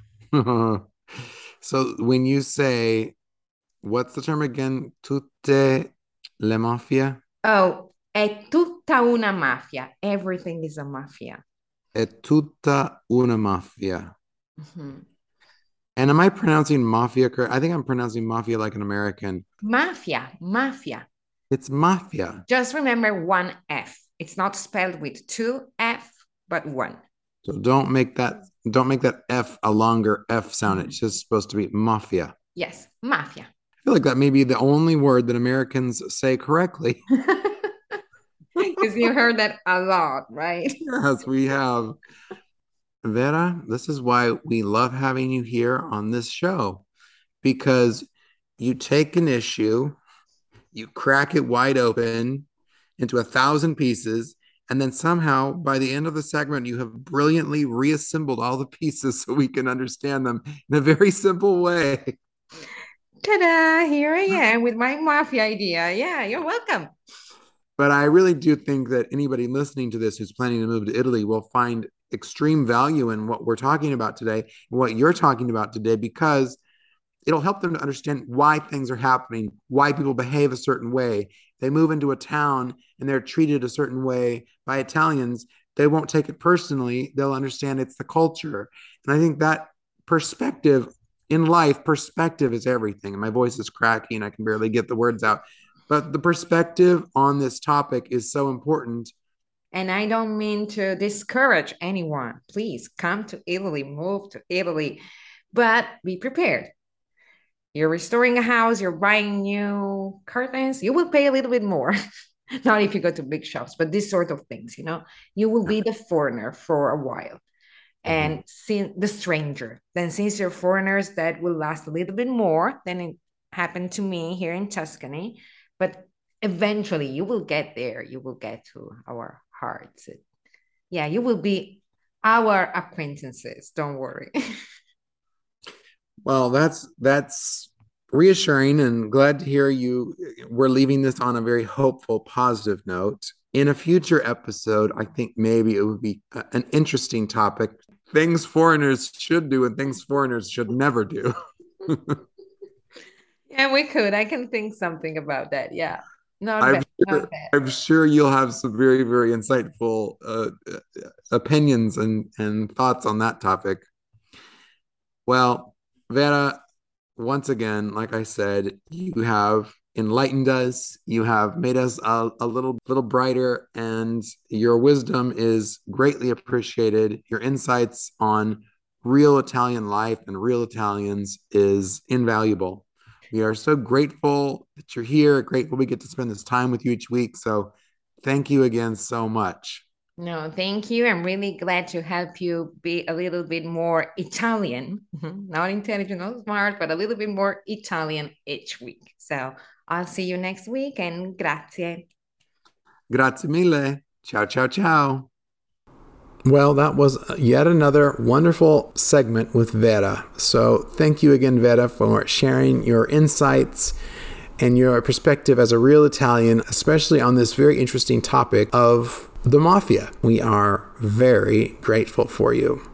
So when you say, what's the term again? Tutte le mafia? Oh, è tutta una mafia. Everything is a mafia. È tutta una mafia. Mhm. And am I pronouncing mafia correct? I think I'm pronouncing mafia like an American. Mafia, mafia. It's mafia. Just remember one F. It's not spelled with two F, but one. So don't make that don't make that F a longer F sound. Mhm. It's just supposed to be mafia. Yes, mafia. I feel like that may be the only word that Americans say correctly. Because you heard that a lot, right? Yes, we have. Vera, this is why we love having you here on this show, because you take an issue, you crack it wide open into a thousand pieces, And then somehow, by the end of the segment, you have brilliantly reassembled all the pieces so we can understand them in a very simple way. Ta-da! Here I am with my mafia idea. Yeah, you're welcome. But I really do think that anybody listening to this who's planning to move to Italy will find extreme value in what we're talking about today, what you're talking about today, because it'll help them to understand why things are happening, why people behave a certain way. They move into a town and they're treated a certain way by Italians. They won't take it personally. They'll understand it's the culture. And I think that perspective in life, perspective is everything. And my voice is cracky and I can barely get the words out. But the perspective on this topic is so important. And I don't mean to discourage anyone. Please come to Italy, move to Italy, but be prepared. You're restoring a house, you're buying new curtains, you will pay a little bit more. Not if you go to big shops, but these sort of things, you know, you will be the foreigner for a while. And mm-hmm. see the stranger. Then since you're foreigners, that will last a little bit more than it happened to me here in Tuscany. But eventually you will get there. You will get to our hearts. Yeah, you will be our acquaintances. Don't worry. Well, that's that's reassuring and glad to hear you. We're leaving this on a very hopeful, positive note. In a future episode, I think maybe it would be a, an interesting topic. Things foreigners should do and things foreigners should never do. Yeah, we could. I can think something about that. Yeah. Not I'm, bad, sure, not bad. I'm sure you'll have some very, very insightful uh, opinions and, and thoughts on that topic. Well, Vera, once again, like I said, you have enlightened us. You have made us a, a little, little brighter, and your wisdom is greatly appreciated. Your insights on real Italian life and real Italians is invaluable. We are so grateful that you're here. Grateful we get to spend this time with you each week. So thank you again so much. No, thank you. I'm really glad to help you be a little bit more Italian, not intelligent, not smart, but a little bit more Italian each week. So I'll see you next week, and grazie. Grazie mille. Ciao, ciao, ciao. Well, that was yet another wonderful segment with Vera. So thank you again, Vera, for sharing your insights and your perspective as a real Italian, especially on this very interesting topic of the mafia. We are very grateful for you.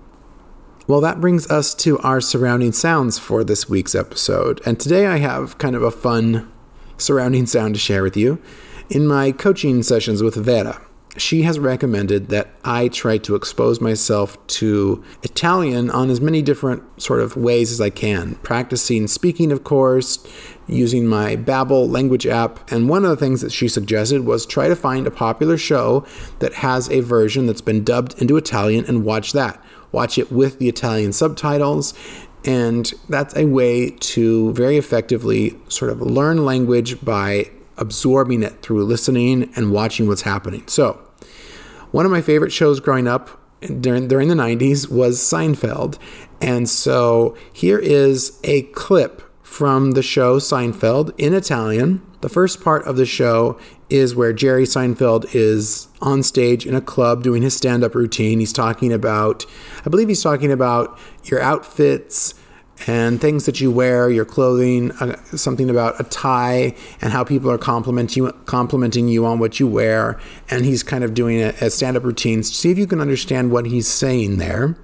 Well, that brings us to our surrounding sounds for this week's episode. And today I have kind of a fun surrounding sound to share with you. In my coaching sessions with Vera, she has recommended that I try to expose myself to Italian on as many different sort of ways as I can. Practicing speaking, of course, using my Babbel language app. And one of the things that she suggested was try to find a popular show that has a version that's been dubbed into Italian and watch that. Watch it with the Italian subtitles. And that's a way to very effectively sort of learn language by absorbing it through listening and watching what's happening. So, one of my favorite shows growing up during during the nineties was Seinfeld. And so here is a clip from the show Seinfeld in Italian. The first part of the show is where Jerry Seinfeld is on stage in a club doing his stand-up routine. He's talking about, I believe he's talking about your outfits and things that you wear, your clothing, uh, something about a tie and how people are complimenting you, complimenting you on what you wear. And he's kind of doing a, a stand-up routine. See if you can understand what he's saying there.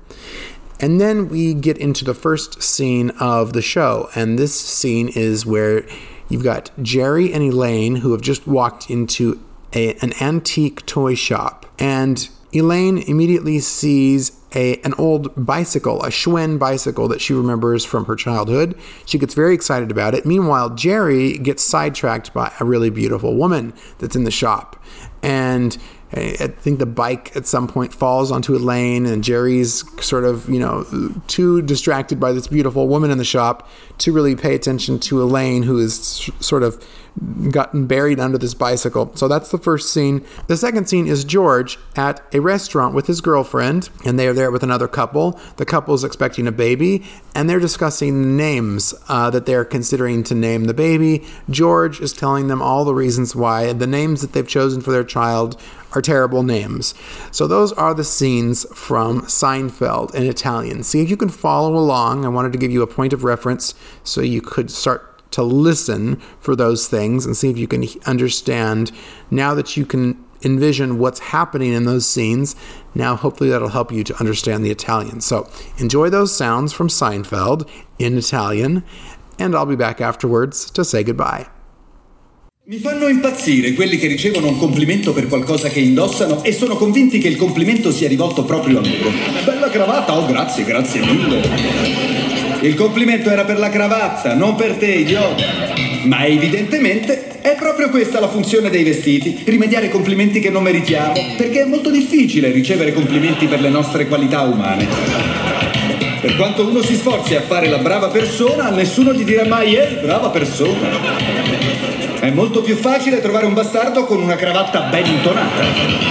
And then we get into the first scene of the show. And this scene is where you've got Jerry and Elaine who have just walked into a, an antique toy shop. And Elaine immediately sees a an old bicycle, a Schwinn bicycle that she remembers from her childhood. She gets very excited about it. Meanwhile, Jerry gets sidetracked by a really beautiful woman that's in the shop. And I think the bike at some point falls onto Elaine, and Jerry's sort of, you know, too distracted by this beautiful woman in the shop to really pay attention to Elaine, who is sort of gotten buried under this bicycle. So that's the first scene. The second scene is George at a restaurant with his girlfriend, and they are there with another couple. The couple is expecting a baby, and they're discussing names uh, that they're considering to name the baby. George is telling them all the reasons why the names that they've chosen for their child are terrible names. So those are the scenes from Seinfeld in Italian. See if you can follow along. I wanted to give you a point of reference so you could start to listen for those things and see if you can understand. Now that you can envision what's happening in those scenes, now hopefully that'll help you to understand the Italian. So enjoy those sounds from Seinfeld in Italian, and I'll be back afterwards to say goodbye. Mi fanno impazzire quelli che ricevono un complimento per qualcosa che indossano e sono convinti che il complimento sia rivolto proprio a loro. Bella cravatta, oh grazie, grazie mille. Il complimento era per la cravatta, non per te, idiota. Ma evidentemente è proprio questa la funzione dei vestiti, rimediare ai complimenti che non meritiamo, perché è molto difficile ricevere complimenti per le nostre qualità umane. Per quanto uno si sforzi a fare la brava persona, nessuno gli dirà mai ehi, brava persona. È molto più facile trovare un bastardo con una cravatta ben intonata.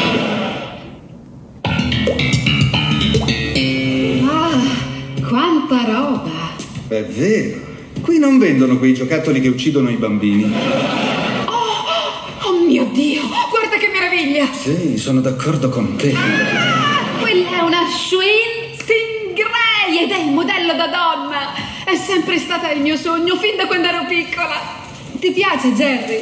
Ah, quanta roba! È vero. Qui non vendono quei giocattoli che uccidono i bambini. Oh, oh mio Dio! Guarda che meraviglia! Sì, sono d'accordo con te. Ah, quella è una Schwinn Stingray ed è il modello da donna. È sempre stata il mio sogno fin da quando ero piccola. Ti piace, Jerry?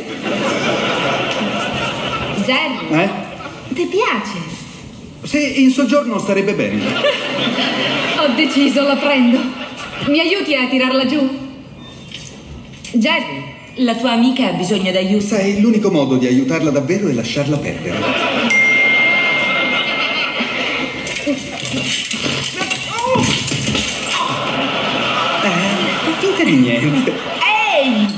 Jerry? Eh? Ti piace? Sì, in soggiorno starebbe bene. Ho deciso, la prendo. Mi aiuti a tirarla giù? Jerry, la tua amica ha bisogno d'aiuto. Sai, l'unico modo di aiutarla davvero è lasciarla perdere. Eh, finta di niente. Ehi!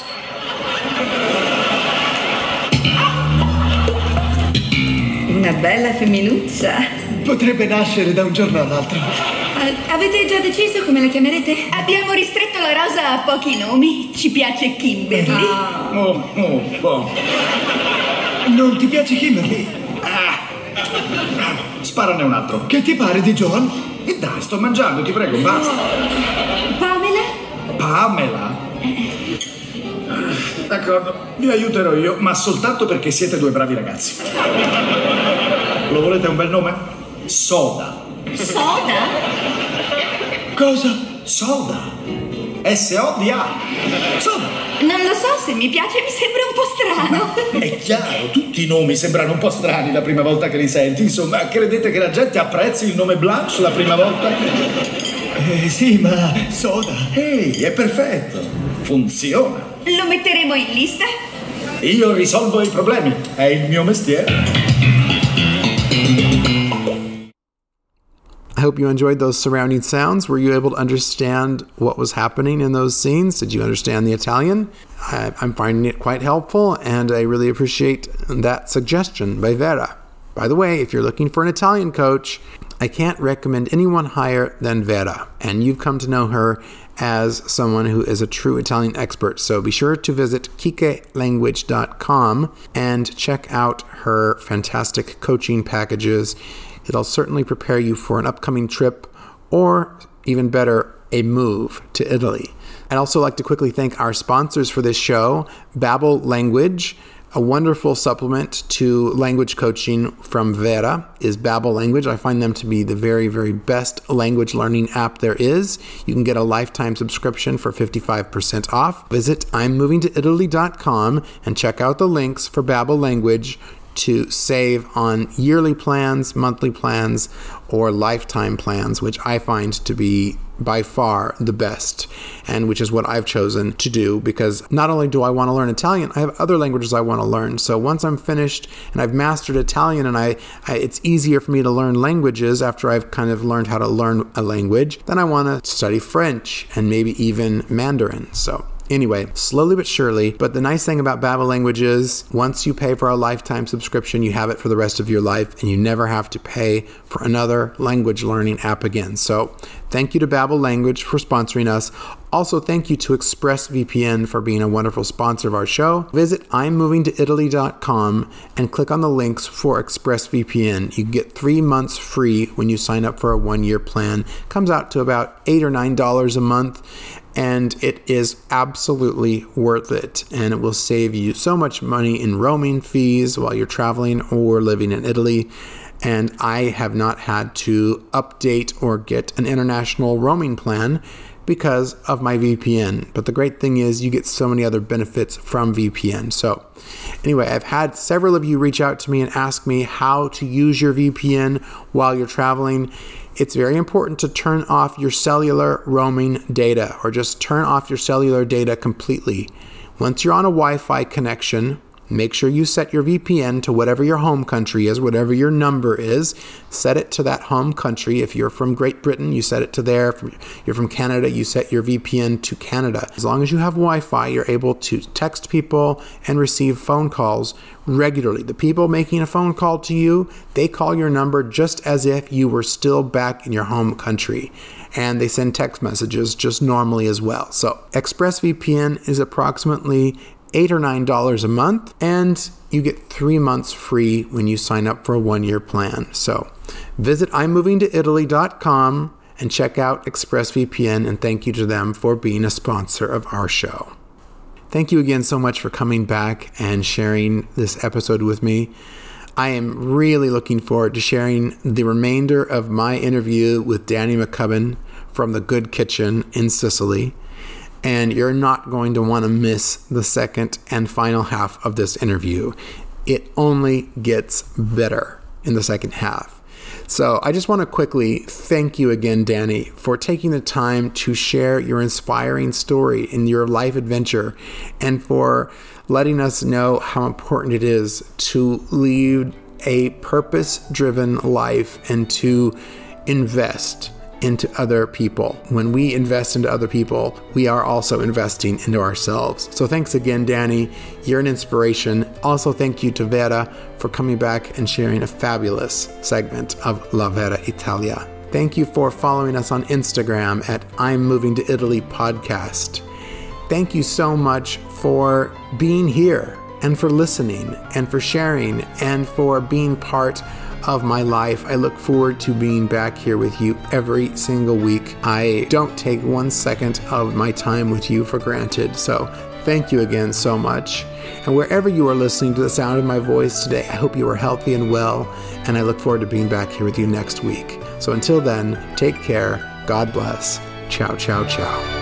Una bella femminuccia. Potrebbe nascere da un giorno all'altro. Uh, avete già deciso come la chiamerete? Abbiamo ristretto la rosa a pochi nomi. Ci piace Kimberly. Ah. Oh, oh, oh. Non ti piace Kimberly? Ah. Sparane un altro. Che ti pare di John? E dai, sto mangiando, ti prego, basta. Pamela? Pamela? D'accordo, vi aiuterò io, ma soltanto perché siete due bravi ragazzi. Lo volete un bel nome? Soda. Soda? Cosa? Soda. S O D A. Soda. Non lo so, se mi piace mi sembra un po' strano. È chiaro, tutti i nomi sembrano un po' strani la prima volta che li senti. Insomma, credete che la gente apprezzi il nome Blanche la prima volta? Eh, sì, ma Soda. Ehi, è perfetto. Funziona. Lo metteremo in lista? Io risolvo i problemi. È il mio mestiere. I hope you enjoyed those surrounding sounds. Were you able to understand what was happening in those scenes? Did you understand the Italian? I, I'm finding it quite helpful, and I really appreciate that suggestion by Vera. By the way, if you're looking for an Italian coach, I can't recommend anyone higher than Vera, and you've come to know her as someone who is a true Italian expert. So be sure to visit kike language dot com and check out her fantastic coaching packages. It'll certainly prepare you for an upcoming trip, or even better, a move to Italy. I'd also like to quickly thank our sponsors for this show, Babbel Language. A wonderful supplement to language coaching from Vera is Babbel Language. I find them to be the very, very best language learning app there is. You can get a lifetime subscription for fifty-five percent off. Visit I'm moving to italy dot com and check out the links for Babbel Language to save on yearly plans, monthly plans, or lifetime plans, which I find to be by far the best, and which is what I've chosen to do, because not only do I want to learn Italian, I have other languages I want to learn. So once I'm finished and I've mastered Italian, and I, I it's easier for me to learn languages after I've kind of learned how to learn a language, then I want to study French and maybe even Mandarin. So anyway, slowly but surely. But the nice thing about Babbel Language is once you pay for a lifetime subscription, you have it for the rest of your life, and you never have to pay for another language learning app again. So thank you to Babbel Language for sponsoring us. Also, thank you to ExpressVPN for being a wonderful sponsor of our show. Visit I'm moving to Italy dot com and click on the links for ExpressVPN. You can get three months free when you sign up for a one-year plan. Comes out to about eight or nine dollars a month, and it is absolutely worth it. And it will save you so much money in roaming fees while you're traveling or living in Italy. And I have not had to update or get an international roaming plan because of my V P N. But the great thing is you get so many other benefits from V P N. So anyway, I've had several of you reach out to me and ask me how to use your V P N while you're traveling. It's very important to turn off your cellular roaming data, or just turn off your cellular data completely. Once you're on a Wi-Fi connection, make sure you set your V P N to whatever your home country is, whatever your number is. Set it to that home country. If you're from Great Britain, you set it to there. If you're from Canada, you set your V P N to Canada. As long as you have Wi-Fi, you're able to text people and receive phone calls regularly. The people making a phone call to you, they call your number just as if you were still back in your home country. And they send text messages just normally as well. So ExpressVPN is approximately eight or nine dollars a month, and you get three months free when you sign up for a one-year plan. So visit I'm moving to Italy dot com and check out ExpressVPN, and thank you to them for being a sponsor of our show. Thank you again so much for coming back and sharing this episode with me. I am really looking forward to sharing the remainder of my interview with Danny McCubbin from The Good Kitchen in Sicily. And you're not going to want to miss the second and final half of this interview. It only gets better in the second half. So I just want to quickly thank you again, Danny, for taking the time to share your inspiring story in your life adventure, and for letting us know how important it is to lead a purpose-driven life and to invest into other people. When we invest into other people, we are also investing into ourselves. So thanks again, Danny. You're an inspiration. Also, thank you to Vera for coming back and sharing a fabulous segment of La Vera Italia. Thank you for following us on Instagram at I'm Moving to Italy Podcast. Thank you so much for being here and for listening and for sharing and for being part of my life. I look forward to being back here with you every single week. I don't take one second of my time with you for granted. So thank you again so much. And wherever you are listening to the sound of my voice today, I hope you are healthy and well, and I look forward to being back here with you next week. So until then, take care. God bless. Ciao, ciao, ciao.